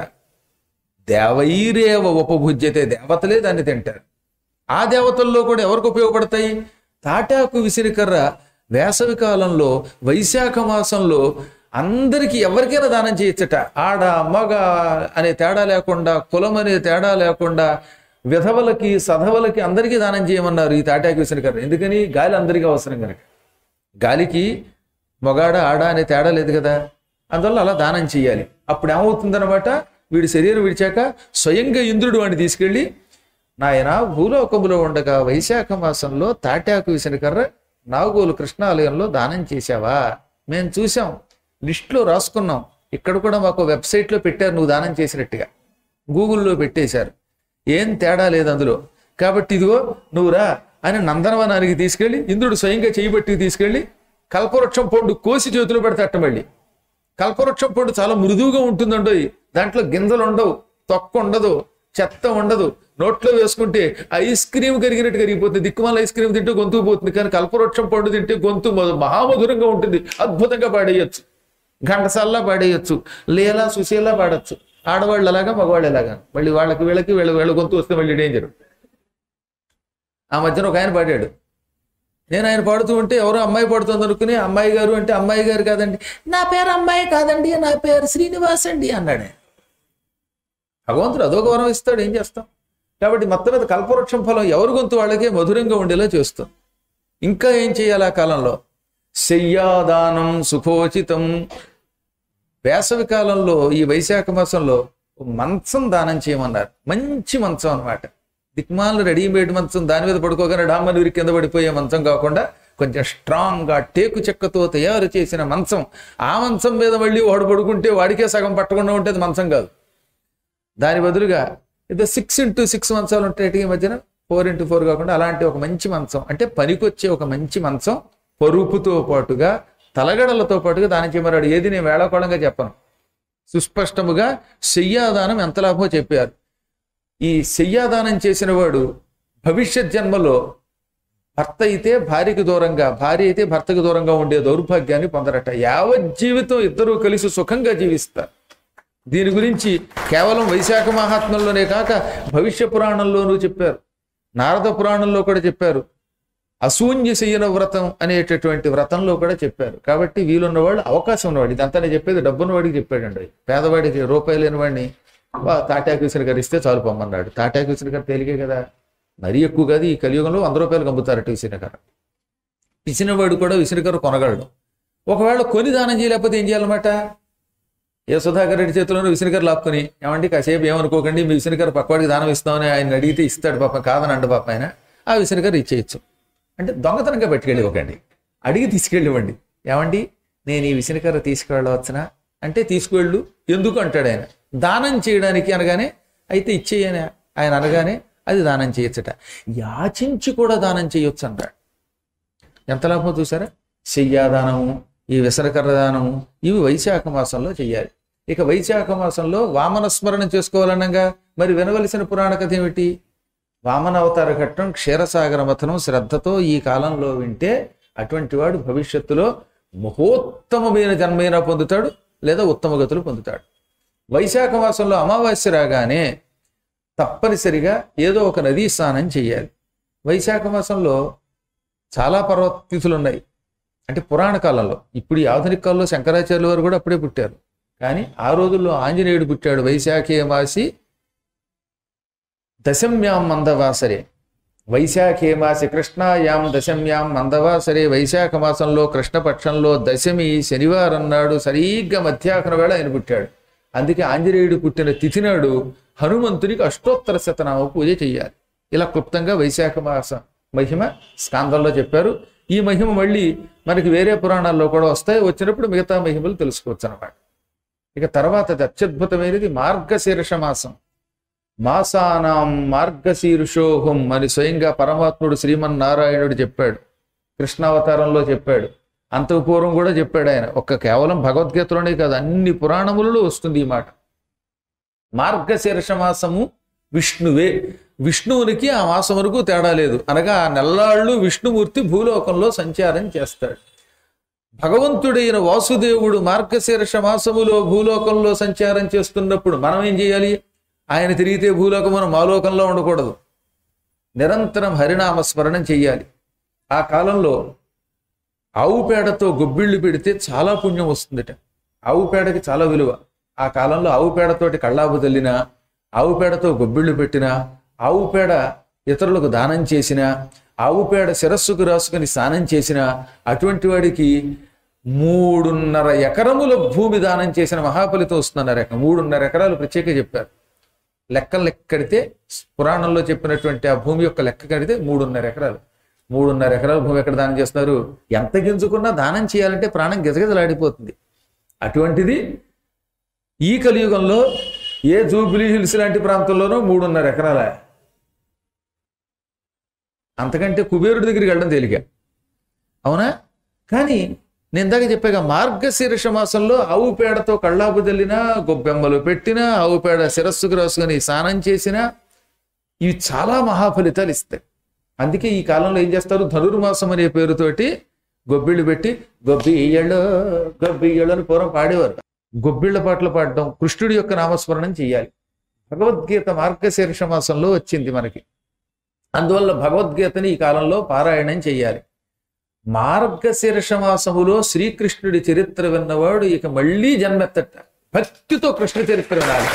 దేవైరేవ ఉపభుజ్యతే, దేవతలే దాన్ని తింటారు. ఆ దేవతల్లో కూడా ఎవరికి ఉపయోగపడతాయి, తాటాకు విసిరికర్ర వేసవి కాలంలో వైశాఖ మాసంలో అందరికీ ఎవరికైనా దానం చేయొచ్చట. ఆడ మగ అనే తేడా లేకుండా, కులం అనే తేడా లేకుండా విధవలకి సధవలకి అందరికీ దానం చేయమన్నారు ఈ తాటాకు విసిరికర్ర. ఎందుకని, గాలి అందరికీ అవసరం కనుక. గాలికి మొగాడ ఆడ అనే తేడా లేదు కదా, అందువల్ల అలా దానం చేయాలి. అప్పుడు ఏమవుతుందన్నమాట, వీడి శరీరం విడిచాక స్వయంగా ఇంద్రుడు వాడిని తీసుకెళ్ళి, నాయన భూలోకములో ఉండగా వైశాఖ మాసంలో తాటాకు విసిరికర్ర నాగోలు కృష్ణాలయంలో దానం చేశావా, మేము చూసాం, లిస్టులో రాసుకున్నాం, ఇక్కడ కూడా మాకు వెబ్సైట్లో పెట్టారు నువ్వు దానం చేసినట్టుగా, గూగుల్లో పెట్టేశారు, ఏం తేడా లేదు అందులో. కాబట్టి ఇదిగో నువ్వు రా అని నందనవనానికి తీసుకెళ్ళి ఇంద్రుడు స్వయంగా చేయబట్టి తీసుకెళ్ళి కల్పవృక్షం పండు కోసి చేతులు పెడతాట. మళ్ళీ కల్పవృక్షం పండు చాలా మృదువుగా ఉంటుందండో, దాంట్లో గింజలు ఉండవు, తొక్క ఉండదు, చెత్త ఉండదు, నోట్లో వేసుకుంటే ఐస్ క్రీమ్ కరిగినట్టు కరిగిపోతుంది. దిక్కుమాల ఐస్ క్రీమ్ తింటే గొంతుకు పోతుంది, కానీ కల్పవృక్షం పండు తింటే గొంతు మహామధురంగా ఉంటుంది, అద్భుతంగా పాడేయచ్చు, ఘంటసాల్లా పాడేయచ్చు, లీలా సుశీలా పాడచ్చు. ఆడవాళ్ళు అలాగా మగవాళ్ళు ఎలాగా, మళ్ళీ వాళ్ళకి వీళ్ళకి వీళ్ళ వీళ్ళ గొంతు వస్తే మళ్ళీ డేంజర్. ఆ మధ్యన ఒక ఆయన పాడాడు, నేను ఆయన పాడుతూ ఉంటే ఎవరో అమ్మాయి పాడుతుంది అనుకుని అమ్మాయి గారు అంటే అమ్మాయి గారు కాదండి, నా పేరు అమ్మాయి కాదండి, నా పేరు శ్రీనివాస్ అండి అన్నాడే. భగవంతుడు అదొక వరం ఇస్తాడు, ఏం చేస్తాం. కాబట్టి మొత్తం మీద కల్పవృక్షం ఫలం ఎవరి గొంతు వాళ్ళకే మధురంగా ఉండేలా చేస్తాం. ఇంకా ఏం చేయాలి ఆ కాలంలో, శయ్యాదానం సుఖోచితం. వేసవి కాలంలో ఈ వైశాఖ మాసంలో మంచం దానం చేయమన్నారు, మంచి మంచం అన్నమాట. దిక్మాలను రెడీమేడ్ మంచం దాని మీద పడుకోగానే డామ్మని ఉరికి కింద పడిపోయే మంచం కాకుండా కొంచెం స్ట్రాంగ్గా టేకు చెక్కతో తయారు చేసిన మంచం. ఆ మంచం మీద మళ్ళీ వాడు పడుకుంటే వాడికే సగం పట్టకుండా ఉంటేది మంచం కాదు. దాని బదులుగా ఏదో సిక్స్ ఇంటూ సిక్స్ మంచాలు ఉంటాయి ఈ మధ్యన, ఫోర్ ఇంటూ ఫోర్ కాకుండా అలాంటి ఒక మంచి మంచం, అంటే పనికొచ్చే ఒక మంచి మంచం పరుపుతో పాటుగా తలగడలతో పాటుగా దానం చేయమన్నాడు. ఏది నేను వేళాకోళంగా చెప్పను, సుస్పష్టముగా శయ్యాదానం ఎంత లాభమో చెప్పారు. ఈ శయ్యాదానం చేసిన వాడు భవిష్యత్ జన్మలో భర్త అయితే భార్యకి దూరంగా, భార్య అయితే భర్తకు దూరంగా ఉండే దౌర్భాగ్యాన్ని పొందరట. యావత్ జీవితం ఇద్దరూ కలిసి సుఖంగా జీవిస్తారు. దీని గురించి కేవలం వైశాఖ మహాత్మ్యంలోనే కాక భవిష్య పురాణంలోనూ చెప్పారు, నారద పురాణంలో కూడా చెప్పారు, అశూన్య శయన వ్రతం అనేటటువంటి వ్రతంలో కూడా చెప్పారు. కాబట్టి వీలున్న వాళ్ళు, అవకాశం ఉన్నవాడు, ఇదంతా నేను చెప్పేది డబ్బున్న వాడికి చెప్పాడండి. పేదవాడికి రూపాయి లేని వాడిని తాటాకు విసిరికర్ర ఇస్తే చాలు పొమ్మన్నాడు. తాటాకు విసిరికర్ర తేలికే కదా, మరీ ఎక్కువ కాదు. ఈ కలియుగంలో వంద రూపాయలు అమ్ముతారట విసిరికర్ర. పిసినవాడు కూడా విసిరికర్ర కొనగలడు. ఒకవేళ కొని దానం చేయలేకపోతే ఏం చేయాలన్నమాట, ఏ సుధాకర్ రెడ్డి చేతిలోనూ విసినికర లాక్కుని, ఏమంటే కాసేపు ఏమనుకోకండి మీ విసినికర పక్కవాడికి దానం ఇస్తామని ఆయన అడిగితే ఇస్తాడు పాపం, కాదని అండు పాప ఆయన, ఆ విసినికర ఇచ్చేయచ్చు. అంటే దొంగతనంగా పట్టుకెళ్ళి ఒకండి, అడిగి తీసుకెళ్ళివ్వండి. ఏమండి నేను ఈ విసినికర తీసుకువెళ్ళవచ్చునా అంటే తీసుకువెళ్ళు, ఎందుకు అంటాడు ఆయన. దానం చేయడానికి అనగానే అయితే ఇచ్చేయని ఆయన అనగానే అది దానం చేయొచ్చట. యాచించి కూడా దానం చేయొచ్చు అంటాడు. ఎంత లాభమో చూసారా. శయ్యాదానము, ఈ విసనకర్ర దానము ఇవి వైశాఖ మాసంలో చెయ్యాలి. ఇక వైశాఖ మాసంలో వామన స్మరణ చేసుకోవాలనగా మరి వినవలసిన పురాణ కథ ఏమిటి? వామన అవతార ఘట్టం, క్షీరసాగర మథనం శ్రద్ధతో ఈ కాలంలో వింటే అటువంటి వాడు భవిష్యత్తులో మహోత్తమమైన జన్మైనా పొందుతాడు, లేదా ఉత్తమ గతులు పొందుతాడు. వైశాఖ మాసంలో అమావాస్య రాగానే తప్పనిసరిగా ఏదో ఒక నదీ స్నానం చేయాలి. వైశాఖ మాసంలో చాలా పర్వతిథులు ఉన్నాయి. అంటే పురాణ కాలంలో, ఇప్పుడు ఈ ఆధునిక కాలంలో శంకరాచార్యుల వారు కూడా అప్పుడే పుట్టారు. కానీ ఆ రోజుల్లో ఆంజనేయుడు పుట్టాడు వైశాఖే మాసి దశమ్యాం మందవాసరే. వైశాఖే మాసి కృష్ణాయాం దశమ్యాం మందవాసరే. వైశాఖ మాసంలో కృష్ణపక్షంలో దశమి శనివారం నాడు సరిగ్గా మధ్యాహ్న వేళ ఆయన పుట్టాడు. అందుకే ఆంజనేయుడు పుట్టిన తిథి నాడు హనుమంతునికి అష్టోత్తర శతనామ పూజ చెయ్యాలి. ఇలా క్లుప్తంగా వైశాఖ మాస మహిమ స్కాందంలో చెప్పారు. ఈ మహిమ మళ్ళీ మనకి వేరే పురాణాల్లో కూడా వస్తాయి. వచ్చినప్పుడు మిగతా మహిమలు తెలుసుకోవచ్చు అన్నమాట. ఇక తర్వాత అత్యద్భుతమైనది మార్గశీర్ష మాసం. మాసానాం మార్గశీర్షోహం అని స్వయంగా పరమాత్ముడు శ్రీమన్నారాయణుడు చెప్పాడు, కృష్ణావతారంలో చెప్పాడు, అంతకు పూర్వం కూడా చెప్పాడు ఆయన. ఒక్క కేవలం భగవద్గీతలోనే కాదు, అన్ని పురాణములలో వస్తుంది ఈ మాట. మార్గశీర్ష మాసము విష్ణువే. విష్ణువునికి ఆ మాసం వరకు తేడా లేదు. అనగా ఆ నెల్లాళ్ళు విష్ణుమూర్తి భూలోకంలో సంచారం చేస్తాడు. భగవంతుడైన వాసుదేవుడు మార్గశీర్ష మాసములో భూలోకంలో సంచారం చేస్తున్నప్పుడు మనం ఏం చేయాలి? ఆయన తిరిగితే భూలోకం మనం మాలోకంలో ఉండకూడదు. నిరంతరం హరినామ స్మరణం చెయ్యాలి. ఆ కాలంలో ఆవు పేడతో గొబ్బిళ్ళు పెడితే చాలా పుణ్యం వస్తుందట. ఆవు పేడకి చాలా విలువ. ఆ కాలంలో ఆవు పేడతోటి కళ్ళాబు తల్లినా, ఆవు పేడతో గొబ్బిళ్ళు పెట్టినా, ఆవు పేడ ఇతరులకు దానం చేసినా, ఆవు పేడ శిరస్సుకు రాసుకుని స్నానం చేసినా అటువంటి వాడికి మూడున్నర ఎకరముల భూమి దానం చేసిన మహాఫలితం వస్తుందన్నారు. మూడున్నర ఎకరాలు ప్రత్యేక చెప్పారు. లెక్కలు లెక్క కడితే పురాణంలో చెప్పినటువంటి ఆ భూమి యొక్క లెక్క కడితే మూడున్నర ఎకరాలు. మూడున్నర ఎకరాల భూమి ఎక్కడ దానం చేస్తున్నారు? ఎంత గింజుకున్నా దానం చేయాలంటే ప్రాణం గిజగిజలాడిపోతుంది. అటువంటిది ఈ కలియుగంలో ఏ జూబిలీ హిల్స్ లాంటి ప్రాంతంలోనూ మూడున్నర ఎకరాల, అంతకంటే కుబేరుడి దగ్గరికి వెళ్ళడం తేలిక, అవునా? కానీ నేను ఇందాక చెప్పాక మార్గశీర్ష మాసంలో ఆవు పేడతో కళ్ళాపు తల్లినా, గొబ్బెమ్మలు పెట్టినా, ఆవు పేడ శిరస్సుకు రాసుకొని స్నానం చేసినా ఇవి చాలా మహాఫలితాలు ఇస్తాయి. అందుకే ఈ కాలంలో ఏం చేస్తారు? ధనుర్మాసం అనే పేరుతోటి గొబ్బిళ్ళు పెట్టి గొబ్బియ్యళ్ళు గొబ్బియ్యళ్ళు అని పూర్వం పాడేవారు. గొబ్బిళ్ళ పాటలు పాడడం, కృష్ణుడి యొక్క నామస్మరణం చెయ్యాలి. భగవద్గీత మార్గశీర్ష మాసంలో వచ్చింది మనకి. అందువల్ల భగవద్గీతని ఈ కాలంలో పారాయణం చెయ్యాలి. మార్గశీర్ష మాసములో శ్రీకృష్ణుడి చరిత్ర విన్నవాడు ఇక మళ్ళీ జన్మెత్తట. భక్తితో కృష్ణ చరిత్ర వినాలి.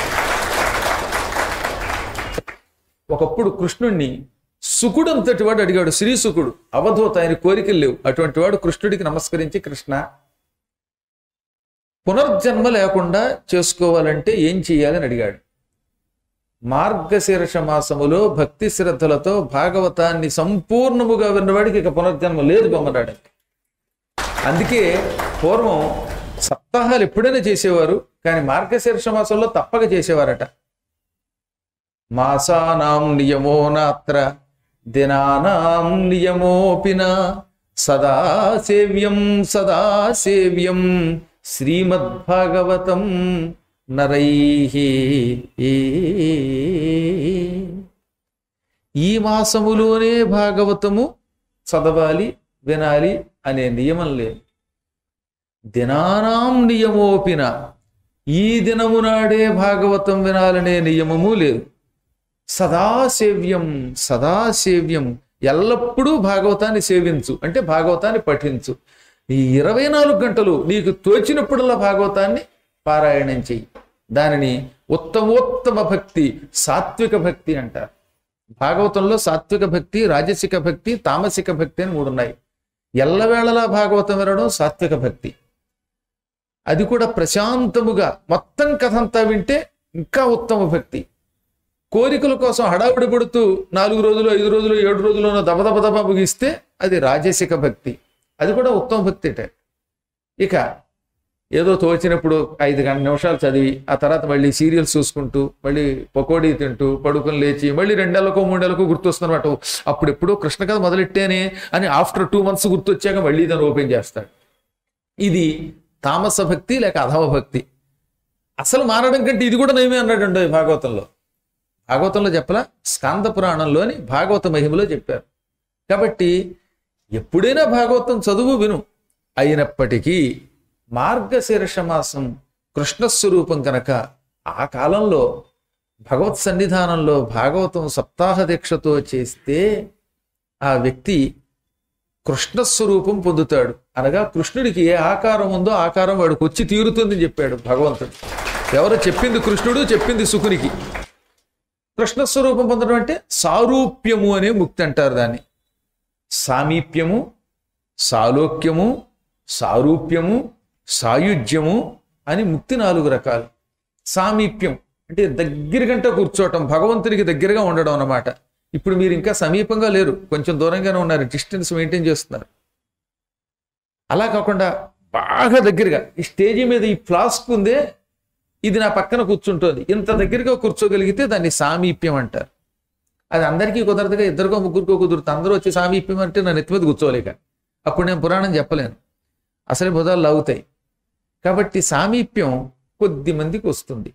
ఒకప్పుడు కృష్ణుణ్ణి సుకుడు అంతటి వాడు అడిగాడు. శ్రీ సుకుడు అవధూత, ఆయన కోరికలు లేవు. అటువంటి వాడు కృష్ణుడికి నమస్కరించి, కృష్ణ పునర్జన్మ లేకుండా చేసుకోవాలంటే ఏం చెయ్యాలని అడిగాడు. మార్గశీర్ష మాసములో భక్తి శ్రద్ధలతో భాగవతాన్ని సంపూర్ణముగా విన్నవాడికి ఇక పునర్జన్మ లేదు బొమ్మనాడు. అందుకే పూర్వం సప్తాహాలు ఎప్పుడైనా చేసేవారు, కానీ మార్గశీర్ష మాసంలో తప్పక చేసేవారట. మాసానాం నియమో నాత్ర దినానాం నియమోపిన సదా సేవ్యం సదా సేవ్యం శ్రీమద్భాగవతం నరైహి. ఈ మాసములోనే భాగవతము చదవాలి, వినాలి అనే నియమం లేదు. దినానాం నియమోపిన, ఈ దినము నాడే భాగవతం వినాలనే నియమము లేదు. సదాసేవ్యం సదాసేవ్యం, ఎల్లప్పుడూ భాగవతాన్ని సేవించు అంటే భాగవతాన్ని పఠించు. ఈ ఇరవై నాలుగు గంటలు నీకు తోచినప్పుడల్లా భాగవతాన్ని పారాయణం చెయ్యి. దానిని ఉత్తమోత్తమ భక్తి, సాత్విక భక్తి అంటారు. భాగవతంలో సాత్విక భక్తి, రాజసిక భక్తి, తామసిక భక్తి అని మూడు ఉన్నాయి. ఎల్లవేళలా భాగవతం వినడం సాత్విక భక్తి. అది కూడా ప్రశాంతముగా మొత్తం కథ అంతా వింటే ఇంకా ఉత్తమ భక్తి. కోరికల కోసం హడావిడి పడుతూ నాలుగు రోజులు ఐదు రోజులు ఏడు రోజులు దబదబ దబ ముగిస్తే అది రాజసిక భక్తి, అది కూడా ఉత్తమ భక్తి అంటే. ఇక ఏదో తోచినప్పుడు ఐదు గంట నిమిషాలు చదివి ఆ తర్వాత మళ్ళీ సీరియల్స్ చూసుకుంటూ మళ్ళీ పకోడీ తింటూ పడుకొని లేచి మళ్ళీ రెండేళ్లకో మూడేళ్లకో గుర్తొస్తున్నమాట, అప్పుడు ఎప్పుడో కృష్ణ కథ మొదలెట్టేనే అని ఆఫ్టర్ టూ మంత్స్ గుర్తొచ్చాక మళ్ళీ దాన్ని ఓపెన్ చేస్తాడు. ఇది తామస భక్తి లేక అధమ భక్తి. అసలు మారడం కంటే ఇది కూడా నయమే అన్నాడు భాగవతంలో. భాగవతంలో చెప్పలా, స్కాంద పురాణంలోని భాగవత మహిమలో చెప్పారు. కాబట్టి ఎప్పుడైనా భాగవతం చదువు విను. అయినప్పటికీ మార్గశీర్ష మాసం కృష్ణస్వరూపం కనుక ఆ కాలంలో భగవత్ సన్నిధానంలో భాగవతం సప్తాహ దీక్షతో చేస్తే ఆ వ్యక్తి కృష్ణస్వరూపం పొందుతాడు. అనగా కృష్ణుడికి ఏ ఆకారం ఉందో ఆకారం వాడికి వచ్చి తీరుతుందని చెప్పాడు భగవంతుడు. ఎవరు చెప్పింది? కృష్ణుడు చెప్పింది శుకునికి. కృష్ణస్వరూపం పొందడం అంటే సారూప్యము అనే ముక్తి అంటారు దాన్ని. సామీప్యము, సాలోక్యము, సారూప్యము, సాయుజ్యము అని ముక్తి నాలుగు రకాలు. సామీప్యం అంటే దగ్గర గంట కూర్చోవటం, భగవంతునికి దగ్గరగా ఉండడం అన్నమాట. ఇప్పుడు మీరు ఇంకా సమీపంగా లేరు, కొంచెం దూరంగానే ఉన్నారు, డిస్టెన్స్ మెయింటైన్ చేస్తున్నారు. అలా కాకుండా బాగా దగ్గరగా, ఈ స్టేజీ మీద ఈ ఫ్లాస్క్ ఉందే ఇది నా పక్కన కూర్చుంటుంది, ఇంత దగ్గరగా కూర్చోగలిగితే దాన్ని సామీప్యం అంటారు. అది అందరికీ కుదరదుగా, ఇద్దరికో ముగ్గురికో కుదురుతుంది. అందరూ వచ్చి సామీప్యం అంటే నా నెత్తి మీద కూర్చోలేక అప్పుడు నేను పురాణం చెప్పలేను, అసలే బుధాలు లాగుతాయి. కాబట్టి సామీప్యం కొద్ది మందికి వస్తుంది.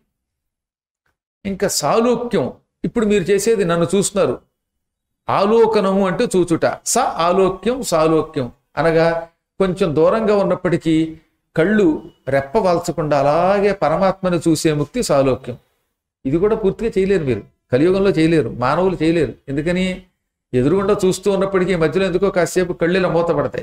ఇంకా సాలోక్యం, ఇప్పుడు మీరు చేసేది నన్ను చూస్తున్నారు, ఆలోకనము అంటే చూచుట. స ఆలోక్యం, సాలోక్యం అనగా కొంచెం దూరంగా ఉన్నప్పటికీ కళ్ళు రెప్ప వాల్చకుండా అలాగే పరమాత్మను చూసే ముక్తి సాలోక్యం. ఇది కూడా పూర్తిగా చేయలేరు మీరు, కలియుగంలో చేయలేరు, మానవులు చేయలేరు. ఎందుకని? ఎదురుగుండా చూస్తూ ఉన్నప్పటికీ మధ్యలో ఎందుకో కాసేపు కళ్ళు ఇలా మూతపడతాయి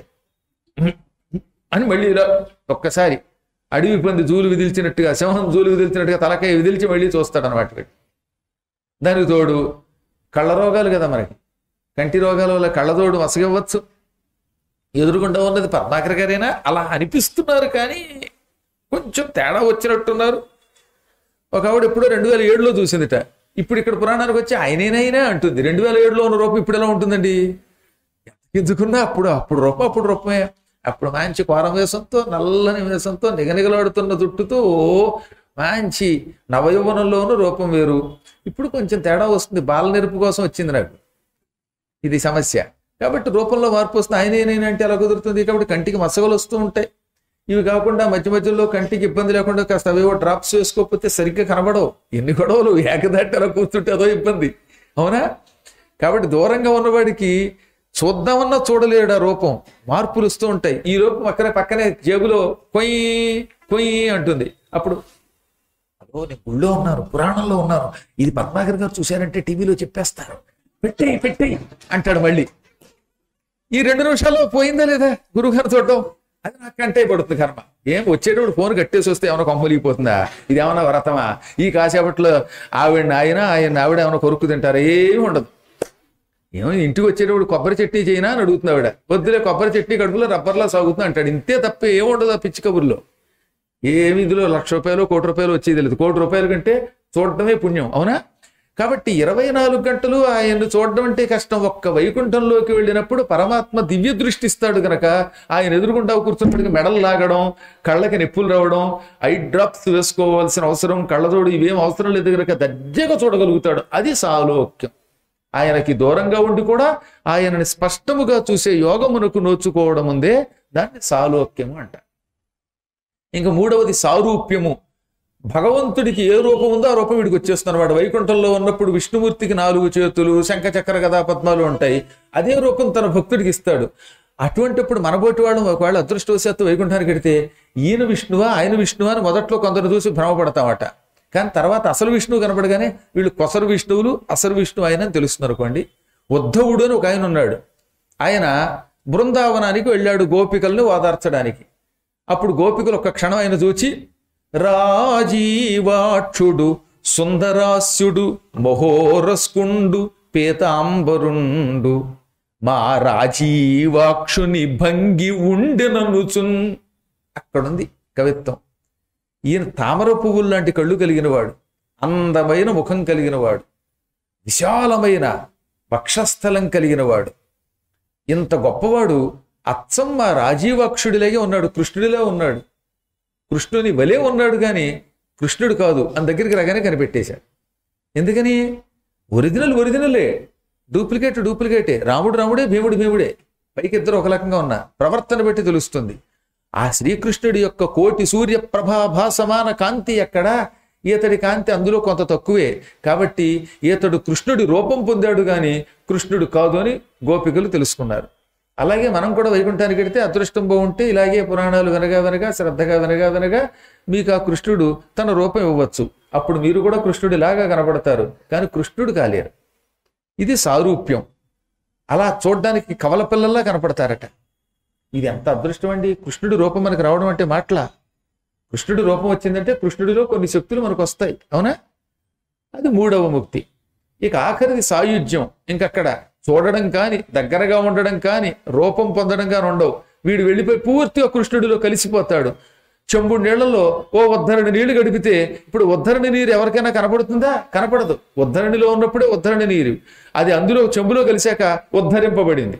అని మళ్ళీ ఇలా ఒక్కసారి అడవి పంది జూలు విదిల్చినట్టుగా, సింహం జూలు విదిల్చినట్టుగా తలకాయ విదిల్చి మళ్ళీ చూస్తాడు అనమాట. దానికి తోడు కళ్ళ రోగాలు కదా మనకి, కంటి రోగాల వల్ల కళ్ళతోడు మసగవచ్చు. ఎదురుగుండా ఉన్నది పద్మాకర్ గారైనా అలా అనిపిస్తున్నారు, కానీ కొంచెం తేడా వచ్చినట్టున్నారు. ఒక ఆవిడ ఎప్పుడో రెండు వేల ఏడులో చూసిందిట, ఇప్పుడు ఇక్కడ పురాణానికి వచ్చి ఆయనేనైనా అంటుంది. రెండు వేల ఏడులో ఉన్న రూపం ఇప్పుడు ఎలా ఉంటుందండి? ఎందుకున్నా అప్పుడు అప్పుడు రూపం అప్పుడు రూపమే. అప్పుడు మంచి కోరం వేషంతో, నల్లని వేషంతో, నిగనిగలాడుతున్న జుట్టుతో మంచి నవయౌవనంలోనూ రూపం వేరు. ఇప్పుడు కొంచెం తేడా వస్తుంది, బాల నెరుపు కోసం వచ్చింది నాకు, ఇది సమస్య. కాబట్టి రూపంలో మార్పు వస్తుంది. ఆయన ఏనైనా అంటే ఎలా కుదురుతుంది? కాబట్టి కంటికి మసగలు వస్తూ ఉంటాయి. ఇవి కాకుండా మధ్య మధ్యలో కంటికి ఇబ్బంది లేకుండా కాస్త అవేవో డ్రాప్స్ వేసుకోకపోతే సరిగ్గా కనబడవు. ఎన్ని గొడవలు, ఏకదాటి అలా కూర్చుంటే అదో ఇబ్బంది, అవునా? కాబట్టి దూరంగా ఉన్నవాడికి చూద్దామన్నా చూడలేడు, ఆ రూపం మార్పులు వస్తూ ఉంటాయి. ఈ రూపం అక్కడే పక్కనే జేబులో కొయ్యి కొయ్యి అంటుంది. అప్పుడు అదో నేను గుళ్ళో ఉన్నారు, పురాణంలో ఉన్నారు, ఇది పద్మాకర్ గారు చూశారంటే టీవీలో చెప్పేస్తారు, పెట్టేయి పెట్టేయి అంటాడు. మళ్ళీ ఈ రెండు నిమిషాల్లో పోయిందా లేదా గురువుగారు చూడడం? అది నాకు కంటే పడుతుంది కర్మ. ఏం వచ్చేటప్పుడు ఫోన్ కట్టేసి వస్తే ఏమైనా కొమ్మలిగిపోతుందా? ఇది ఏమన్నా వ్రతమా? ఈ కాసేపట్లో ఆవిడ ఆయన ఆయన ఆవిడ ఏమైనా కొరుక్కు తింటారా? ఏమి ఉండదు. ఏమో ఇంటికి వచ్చేటప్పుడు కొబ్బరి చట్నీ చేయనా అని అడుగుతుంది ఆవిడ. వద్దులే, కొబ్బరి చట్నీ కడుపులో రబ్బర్లా సాగుతుంది అంటాడు. ఇంతే తప్ప ఏముండదు ఆ పిచ్చి కబుర్లో. ఏమి ఇందులో లక్ష రూపాయలు కోటి రూపాయలు వచ్చేది లేదు. కోటి రూపాయల కంటే చూడటమే పుణ్యం, అవునా? కాబట్టి ఇరవై నాలుగు గంటలు ఆయన్ని చూడడం అంటే కష్టం. ఒక్క వైకుంఠంలోకి వెళ్ళినప్పుడు పరమాత్మ దివ్య దృష్టి ఇస్తాడు కనుక ఆయన ఎదురుగుండా కూర్చున్నప్పటికీ మెడలు లాగడం, కళ్ళకి నొప్పులు రావడం, ఐ డ్రాప్స్ వేసుకోవాల్సిన అవసరం, కళ్ళజోడు ఇవేం అవసరం లేదు కనుక దర్జాగా చూడగలుగుతాడు. అది సాలోక్యం. ఆయనకి దూరంగా ఉండి కూడా ఆయనని స్పష్టముగా చూసే యోగమునకు నోచుకోవడం ఉందే దాన్ని సాలోక్యము అంట. ఇంకా మూడవది సారూప్యము. భగవంతుడికి ఏ రూపం ఉందో ఆ రూపం వీడికి వచ్చేస్తున్నారు. వాడు వైకుంఠంలో ఉన్నప్పుడు విష్ణుమూర్తికి నాలుగు చేతులు, శంఖ చక్ర గదా పద్మాలు ఉంటాయి. అదే రూపం తన భక్తుడికి ఇస్తాడు. అటువంటిప్పుడు మనబోటి వాళ్ళు ఒకవేళ అదృష్టవశాత్తు వైకుంఠానికి వెడితే ఈయన విష్ణువా ఆయన విష్ణువా అని మొదట్లో కొందరు చూసి భ్రమపడతామట. కానీ తర్వాత అసలు విష్ణువు కనపడగానే వీళ్ళు కొసరు విష్ణువులు, అసలు విష్ణువు ఆయన అని తెలుస్తున్నారు. అనుకోండి, ఉద్ధవుడు అని ఒక ఆయన ఉన్నాడు. ఆయన బృందావనానికి వెళ్ళాడు గోపికల్ని ఓదార్చడానికి. అప్పుడు గోపికలు ఒక్క క్షణం ఆయన చూచి, రాజీవాక్షుడు సుందరాస్యుడు మహోరస్కుండు పీతాంబరుండు మా రాజీవాక్షుని భంగి ఉండెననుచున్. అక్కడుంది కవిత్వం. ఈయన తామర పువ్వులు లాంటి కళ్ళు కలిగినవాడు, అందమైన ముఖం కలిగినవాడు, విశాలమైన వక్షస్థలం కలిగినవాడు. ఇంత గొప్పవాడు అచ్చం మా రాజీవాక్షుడిలాగే ఉన్నాడు, కృష్ణుడిలా ఉన్నాడు. కృష్ణుని వలే ఉన్నాడు కానీ కృష్ణుడు కాదు అని దగ్గరికి రాగానే కనిపెట్టేశాడు. ఎందుకని? ఒరిజినల్ ఒరిజినలే, డూప్లికేట్ డూప్లికేటే. రాముడు రాముడే, భీముడు భీముడే. పైకి ఇద్దరు ఒక రకంగా ఉన్న ప్రవర్తన బట్టి తెలుస్తుంది. ఆ శ్రీకృష్ణుడి యొక్క కోటి సూర్య ప్రభాభాసమాన కాంతి ఎక్కడా, ఈతడి కాంతి అందులో కొంత తక్కువే. కాబట్టి ఈతడు కృష్ణుడి రూపం పొందాడు కానీ కృష్ణుడు కాదు అని గోపికలు తెలుసుకున్నారు. అలాగే మనం కూడా వైకుంఠానికి వెడితే అదృష్టం బాగుంటే ఇలాగే పురాణాలు వినగా వినగా శ్రద్ధగా వినగా వినగా మీకు ఆ కృష్ణుడు తన రూపం ఇవ్వచ్చు. అప్పుడు మీరు కూడా కృష్ణుడిలాగా కనబడతారు, కానీ కృష్ణుడు కాలేరు. ఇది సారూప్యం. అలా చూడ్డానికి కవల పిల్లల్లా కనపడతారట. ఇది ఎంత అదృష్టం అండి! కృష్ణుడి రూపం మనకు రావడం అంటే మాటలా? కృష్ణుడి రూపం వచ్చిందంటే కృష్ణుడిలో కొన్ని శక్తులు మనకు వస్తాయి, అవునా? అది మూడవ ముక్తి. ఇక ఆఖరిది సాయుధ్యం. ఇంకక్కడ చూడడం కానీ దగ్గరగా ఉండడం కానీ రూపం పొందడం కానీ ఉండవు. వీడు వెళ్ళిపోయి పూర్తిగా కృష్ణుడిలో కలిసిపోతాడు. చెంబుడు నీళ్లలో ఓ ఉద్ధరణి నీళ్లు గడిపితే ఇప్పుడు ఉద్ధరణి నీరు ఎవరికైనా కనపడుతుందా? కనపడదు. ఉద్ధరణిలో ఉన్నప్పుడే ఉద్ధరణి నీరు, అది అందులో చెంబులో కలిశాక ఉద్ధరింపబడింది.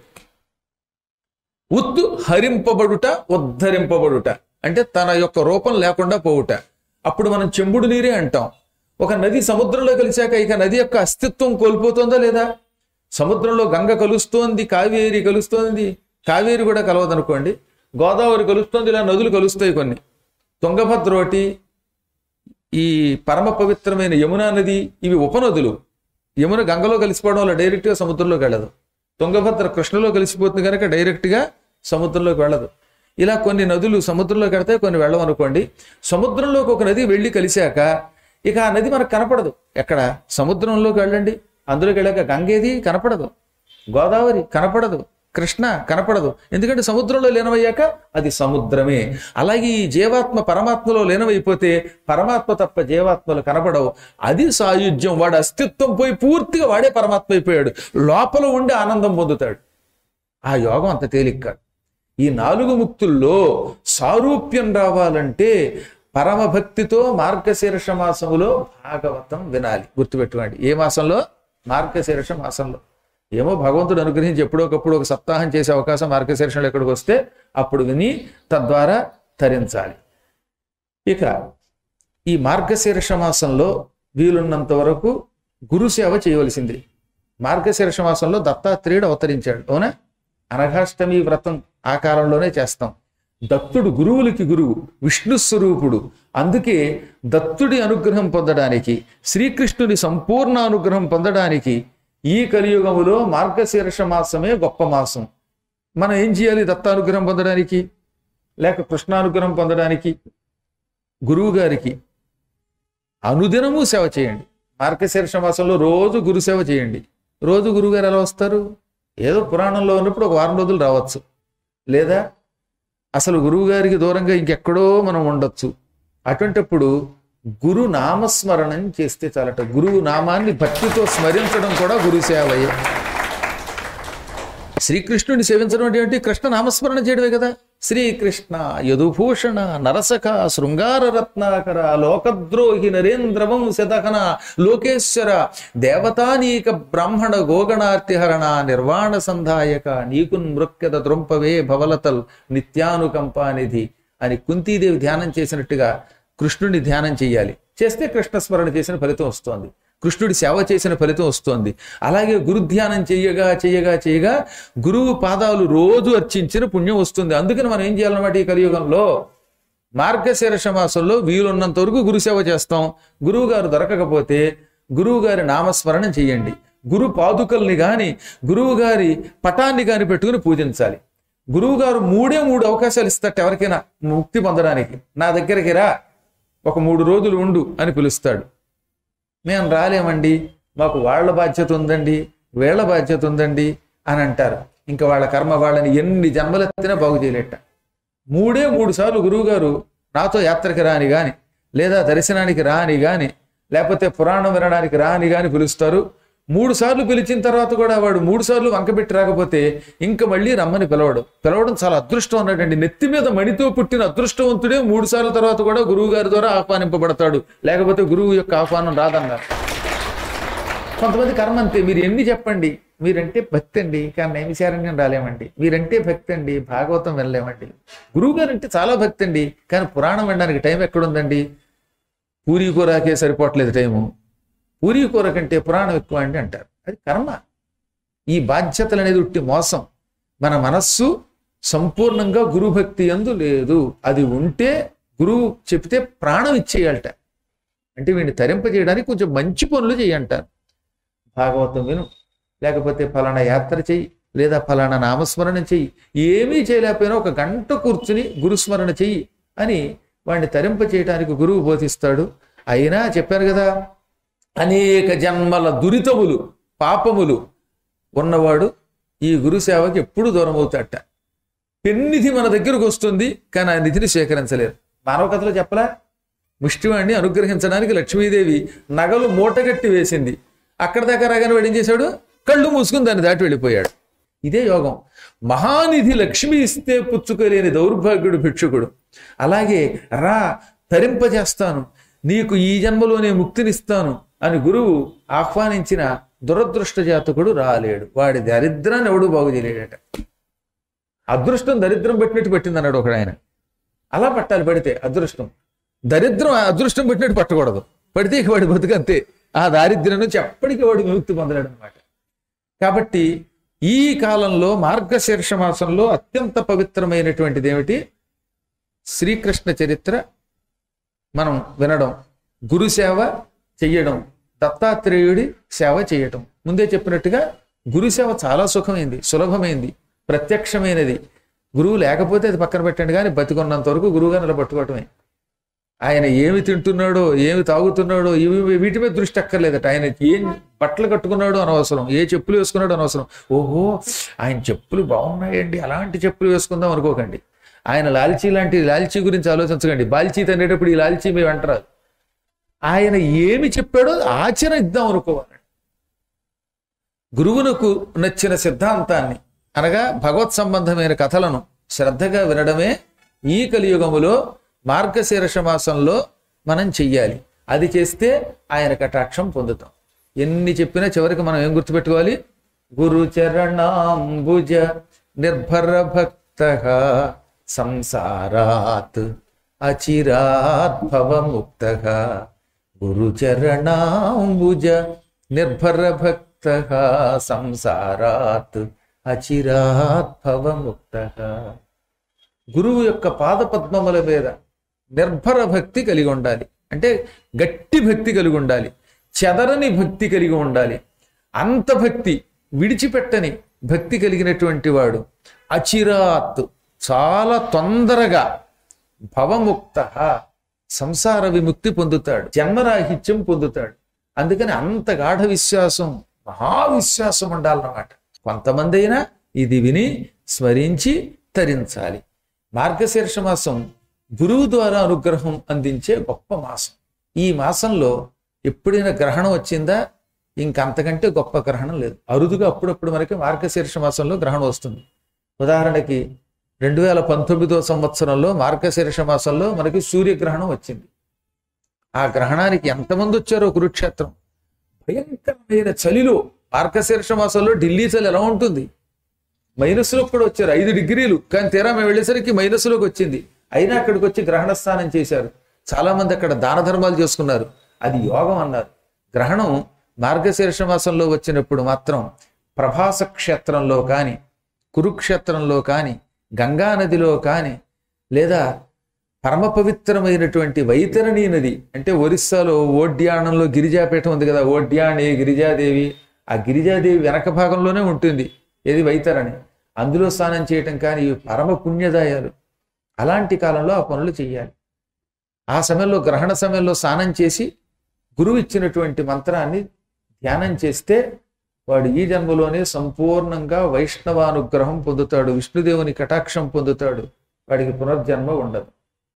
ఉత్తు హరింపబడుట, ఉద్ధరింపబడుట అంటే తన యొక్క రూపం లేకుండా పోవుట. అప్పుడు మనం చెంబుడు నీరే అంటాం. ఒక నది సముద్రంలో కలిశాక ఇక నది యొక్క అస్తిత్వం కోల్పోతుందా లేదా? సముద్రంలో గంగ కలుస్తోంది, కావేరి కలుస్తోంది, కావేరి కూడా కలవదనుకోండి, గోదావరి కలుస్తోంది, ఇలా నదులు కలుస్తాయి కొన్ని. తుంగభద్ర ఒకటి, ఈ పరమ పవిత్రమైన యమునా నది, ఇవి ఉపనదులు. యమున గంగలో కలిసిపోవడం వల్ల డైరెక్ట్గా సముద్రంలోకి వెళ్ళదు. తుంగభద్ర కృష్ణలో కలిసిపోతుంది కనుక డైరెక్ట్గా సముద్రంలోకి వెళ్ళదు. ఇలా కొన్ని నదులు సముద్రంలోకి వెళితే కొన్ని వెళ్ళవనుకోండి. సముద్రంలోకి ఒక నది వెళ్ళి కలిశాక ఇక ఆ నది మనకు కనపడదు. ఎక్కడ? సముద్రంలోకి వెళ్ళండి, అందులోకి వెళ్ళాక గంగేది కనపడదు, గోదావరి కనపడదు, కృష్ణ కనపడదు. ఎందుకంటే సముద్రంలో లీనమయ్యాక అది సముద్రమే. అలాగే ఈ జీవాత్మ పరమాత్మలో లీనమైపోతే పరమాత్మ తప్ప జీవాత్మలు కనపడవు. అది సాయుధ్యం. వాడు అస్తిత్వం పోయి పూర్తిగా వాడే పరమాత్మ అయిపోయాడు. లోపల ఉండి ఆనందం పొందుతాడు. ఆ యోగం అంత తేలిక. ఈ నాలుగు ముక్తుల్లో సారూప్యం రావాలంటే పరమభక్తితో మార్గశీర్ష మాసములో భాగవతం వినాలి. గుర్తుపెట్టుకోండి. ఏ మాసంలో? మార్గశీర్ష మాసంలో. ఏమో భగవంతుడు అనుగ్రహించి ఎప్పుడోకప్పుడు ఒక సప్తాహం చేసే అవకాశం మార్గశీర్షంలో ఎక్కడికి వస్తే అప్పుడు విని తద్వారా తరించాలి. ఇక ఈ మార్గశీర్ష మాసంలో వీలున్నంత వరకు గురుసేవ చేయవలసింది. మార్గశీర్ష మాసంలో దత్తాత్రేయుడు అవతరించాడు, అవునా? అనఘాష్టమి వ్రతం ఆ కాలంలోనే చేస్తాం. దత్తుడు గురువులకి గురువు, విష్ణు స్వరూపుడు. అందుకే దత్తుడి అనుగ్రహం పొందడానికి, శ్రీకృష్ణుని సంపూర్ణ అనుగ్రహం పొందడానికి ఈ కలియుగములో మార్గశీర్ష మాసమే గొప్ప మాసం. మనం ఏం చేయాలి దత్తానుగ్రహం పొందడానికి, లేక కృష్ణానుగ్రహం పొందడానికి? గురువు గారికి అనుదినము సేవ చేయండి. మార్గశీర్ష మాసంలో రోజు గురు సేవ చేయండి. రోజు గురువుగారు ఎలా వస్తారు? ఏదో పురాణంలో ఉన్నప్పుడు ఒక వారం రోజులు రావచ్చు, లేదా అసలు గురువు గారికి దూరంగా ఇంకెక్కడో మనం ఉండొచ్చు. అటువంటిప్పుడు గురు నామస్మరణం చేస్తే చాలట. గురువు నామాన్ని భక్తితో స్మరించడం కూడా గురు సేవయే. శ్రీకృష్ణుడిని సేవించడం అంటే కృష్ణ నామస్మరణ చేయడమే కదా. శ్రీకృష్ణ యదుభూషణ నరసక శృంగార రత్నాకర లోకద్రోహి నరేంద్ర వంశదహన లోకేశ్వర దేవతానీక బ్రాహ్మణ గోగణార్తిహరణ నిర్వాణ సంధాయక నీకున్ మృక్యద ద్రుంపవే భవలతల్ నిత్యానుకంపానిధి అని కుంతీదేవి ధ్యానం చేసినట్టుగా కృష్ణుడిని ధ్యానం చేయాలి. చేస్తే కృష్ణస్మరణ చేసిన ఫలితం వస్తోంది, కృష్ణుడి సేవ చేసిన ఫలితం వస్తోంది. అలాగే గురుధ్యానం చెయ్యగా చెయ్యగా చేయగా గురువు పాదాలు రోజు అర్చించిన పుణ్యం వస్తుంది. అందుకని మనం ఏం చేయాలన్నమాట, ఈ కలియుగంలో మార్గశీర్ష మాసంలో వీలున్నంత వరకు గురుసేవ చేస్తాం. గురువు గారు దొరకకపోతే గురువు గారి నామస్మరణం చెయ్యండి. గురు పాదుకల్ని గాని గురువు గారి పటాన్ని గాని పెట్టుకుని పూజించాలి. గురువు గారు మూడే మూడు అవకాశాలు ఇస్తాడు ఎవరికైనా ముక్తి పొందడానికి. నా దగ్గరికి రా, ఒక మూడు రోజులు ఉండు అని పిలుస్తాడు. మేము రాలేమండి, మాకు వాళ్ళ బాధ్యత ఉందండి, వీళ్ళ బాధ్యత ఉందండి అని అంటారు. ఇంకా వాళ్ళ కర్మ వాళ్ళని ఎన్ని జన్మలెత్తినా బాగు చేయలేట. మూడే మూడు సార్లు గురువుగారు నాతో యాత్రకి రాని గాని, లేదా దర్శనానికి రాని గాని, లేకపోతే పురాణం వినడానికి రాని గాని పిలుస్తారు. మూడు సార్లు పిలిచిన తర్వాత కూడా వాడు మూడు సార్లు వంకబెట్టి రాకపోతే ఇంకా మళ్ళీ రమ్మని పిలవడు. పిలవడం చాలా అదృష్టం అన్నాడండి. నెత్తి మీద మణితో పుట్టిన అదృష్టవంతుడే మూడు సార్ల తర్వాత కూడా గురువు గారి ద్వారా ఆహ్వానింపబడతాడు, లేకపోతే గురువు యొక్క ఆహ్వానం రాదన్నారు. కొంతమంది కర్మ అంతే. మీరు ఎన్ని చెప్పండి, మీరంటే భక్తి అండి కానీ నైమిశారణ్యం రాలేమండి, మీరంటే భక్తి అండి భాగవతం వినలేమండి, గురువు గారు అంటే చాలా భక్తి అండి కానీ పురాణం వినడానికి టైం ఎక్కడుందండి, పూరీ కూరకే సరిపోవట్లేదు టైము, పూరీ కూర కంటే పురాణం ఎక్కువ అండి అంటారు. అది కర్మ. ఈ బాధ్యతలు అనేది ఉట్టి మోసం. మన మనస్సు సంపూర్ణంగా గురుభక్తి యందు లేదు. అది ఉంటే గురువు చెప్తే ప్రాణం ఇచ్చేయాలట. అంటే వీడిని తరింపజేయడానికి కొంచెం మంచి పనులు చేయంటారు. భాగవతం విను, లేకపోతే ఫలానా యాత్ర చెయ్యి, లేదా ఫలానా నామస్మరణ చెయ్యి, ఏమీ చేయలేకపోయినా ఒక గంట కూర్చుని గురుస్మరణ చెయ్యి అని వాడిని తరింప చేయడానికి గురువు బోధిస్తాడు. అయినా చెప్పారు కదా, అనేక జన్మల దురితములు పాపములు ఉన్నవాడు ఈ గురు సేవకి ఎప్పుడు దూరం అవుతాడట. పెన్నిధి మన దగ్గరకు వస్తుంది కానీ ఆ నిధిని స్వీకరించలేరు. మానవ కథలో చెప్పలా, ముష్టివాణ్ణి అనుగ్రహించడానికి లక్ష్మీదేవి నగలు మూటగట్టి వేసింది. అక్కడ దాకా రాగానే వాడు ఏం చేశాడు, కళ్ళు మూసుకుని దాన్ని దాటి వెళ్ళిపోయాడు. ఇదే యోగం. మహానిధి లక్ష్మి ఇస్తే పుచ్చుకోలేని దౌర్భాగ్యుడు భిక్షుకుడు. అలాగే రా తరింపజేస్తాను, నీకు ఈ జన్మలోనే ముక్తినిస్తాను అని గురువు ఆహ్వానించిన దురదృష్ట జాతకుడు రాలేడు. వాడి దరిద్రాన్ని ఎవడు బాగు చేయలేడట. అదృష్టం దరిద్రం పెట్టినట్టు పెట్టింది అన్నాడు ఒకడు ఆయన. అలా పట్టాలి పడితే అదృష్టం. దరిద్రం అదృష్టం పెట్టినట్టు పట్టకూడదు. పడితే ఇక వాడి బతుకంతే. ఆ దారిద్ర్యం నుంచి ఎప్పటికీ వాడు విముక్తి పొందలేడు అనమాట. కాబట్టి ఈ కాలంలో మార్గశీర్ష మాసంలో అత్యంత పవిత్రమైనటువంటిది ఏమిటి, శ్రీకృష్ణ చరిత్ర మనం వినడం, గురు సేవ చెయ్యడం, దత్తాత్రేయుడి సేవ చేయటం. ముందే చెప్పినట్టుగా గురు సేవ చాలా సుఖమైంది, సులభమైంది, ప్రత్యక్షమైనది. గురువు లేకపోతే అది పక్కన పెట్టండి, కానీ బతికున్నంత వరకు గురువుగా నిలబట్టుకోవటమే. ఆయన ఏమి తింటున్నాడో, ఏమి తాగుతున్నాడో, ఇవి వీటి మీద దృష్టి అక్కర్లేదట. ఆయన ఏం బట్టలు కట్టుకున్నాడో అనవసరం, ఏ చెప్పులు వేసుకున్నాడో అనవసరం. ఓహో ఆయన చెప్పులు బాగున్నాయండి, అలాంటి చెప్పులు వేసుకుందాం అనుకోకండి. ఆయన లాల్చీ లాంటి లాల్చీ గురించి ఆలోచించకండి. బాల్చీ తినేటప్పుడు ఈ లాల్చీ మీ వెంటరాదు. ఆయన ఏమి చెప్పాడో ఆచరణ ఇద్దాం అనుకోవాలి. గురువునకు నచ్చిన సిద్ధాంతాన్ని అనగా భగవత్ సంబంధమైన కథలను శ్రద్ధగా వినడమే ఈ కలియుగములో మార్గశీర్ష మాసంలో మనం చెయ్యాలి. అది చేస్తే ఆయన కటాక్షం పొందుతాం. ఎన్ని చెప్పినా చివరికి మనం ఏం గుర్తుపెట్టుకోవాలి, గురు చరణాంబుజ నిర్భర భక్త సంసారాత్ అచిరాత్ భవముక్త. గురు చరణాంబుజ నిర్భర భక్త సంసారాత్ అచిరాత్ భవముక్త. గురువు యొక్క పాద పద్మముల మీద నిర్భర భక్తి కలిగి ఉండాలి. అంటే గట్టి భక్తి కలిగి ఉండాలి, చెదరని భక్తి కలిగి ఉండాలి. అంత భక్తి, విడిచిపెట్టని భక్తి కలిగినటువంటి వాడు అచిరాత్ చాలా తొందరగా భవముక్త సంసార విముక్తి పొందుతాడు, జన్మరాహిత్యం పొందుతాడు. అందుకని అంత గాఢ విశ్వాసం, మహావిశ్వాసం ఉండాలన్నమాట. కొంతమంది అయినా ఇది విని స్మరించి తరించాలి. మార్గశీర్ష మాసం గురువు ద్వారా అనుగ్రహం అందించే గొప్ప మాసం. ఈ మాసంలో ఎప్పుడైనా గ్రహణం వచ్చిందా, ఇంకంతకంటే గొప్ప గ్రహణం లేదు. అరుదుగా అప్పుడప్పుడు మనకి మార్గశీర్ష మాసంలో గ్రహణం వస్తుంది. ఉదాహరణకి రెండు వేల పంతొమ్మిదో సంవత్సరంలో మార్గశీర్ష మాసంలో మనకి సూర్యగ్రహణం వచ్చింది. ఆ గ్రహణానికి ఎంతమంది వచ్చారో కురుక్షేత్రం. భయంకరమైన చలిలో మార్గశీర్ష మాసంలో ఢిల్లీ చలి ఎలా ఉంటుంది, మైనస్లోకి కూడా వచ్చారు, ఐదు డిగ్రీలు. కానీ తీరా మేము వెళ్ళేసరికి మైనస్లోకి వచ్చింది. అయినా అక్కడికి వచ్చి గ్రహణ స్నానం చేశారు. చాలా మంది అక్కడ దాన ధర్మాలు చేసుకున్నారు. అది యోగం అన్నారు. గ్రహణం మార్గశీర్ష మాసంలో వచ్చినప్పుడు మాత్రం ప్రభాస క్షేత్రంలో కానీ, కురుక్షేత్రంలో కానీ, గంగా నదిలో కానీ, లేదా పరమ పవిత్రమైనటువంటి వైతరణి నది అంటే ఒరిస్సాలో ఓడ్యాణంలో గిరిజాపీఠం ఉంది కదా, ఓడ్యాణి గిరిజాదేవి. ఆ గిరిజాదేవి వెనక భాగంలోనే ఉంటుంది ఏది వైతరణి. అందులో స్నానం చేయటం కానీ ఇవి పరమ పుణ్యదాయాలు. అలాంటి కాలంలో ఆ పనులు చేయాలి. ఆ సమయంలో గ్రహణ సమయంలో స్నానం చేసి గురువు ఇచ్చినటువంటి మంత్రాన్ని ధ్యానం చేస్తే వాడు ఈ జన్మలోనే సంపూర్ణంగా వైష్ణవానుగ్రహం పొందుతాడు, విష్ణుదేవుని కటాక్షం పొందుతాడు. వాడికి పునర్జన్మ ఉండదు.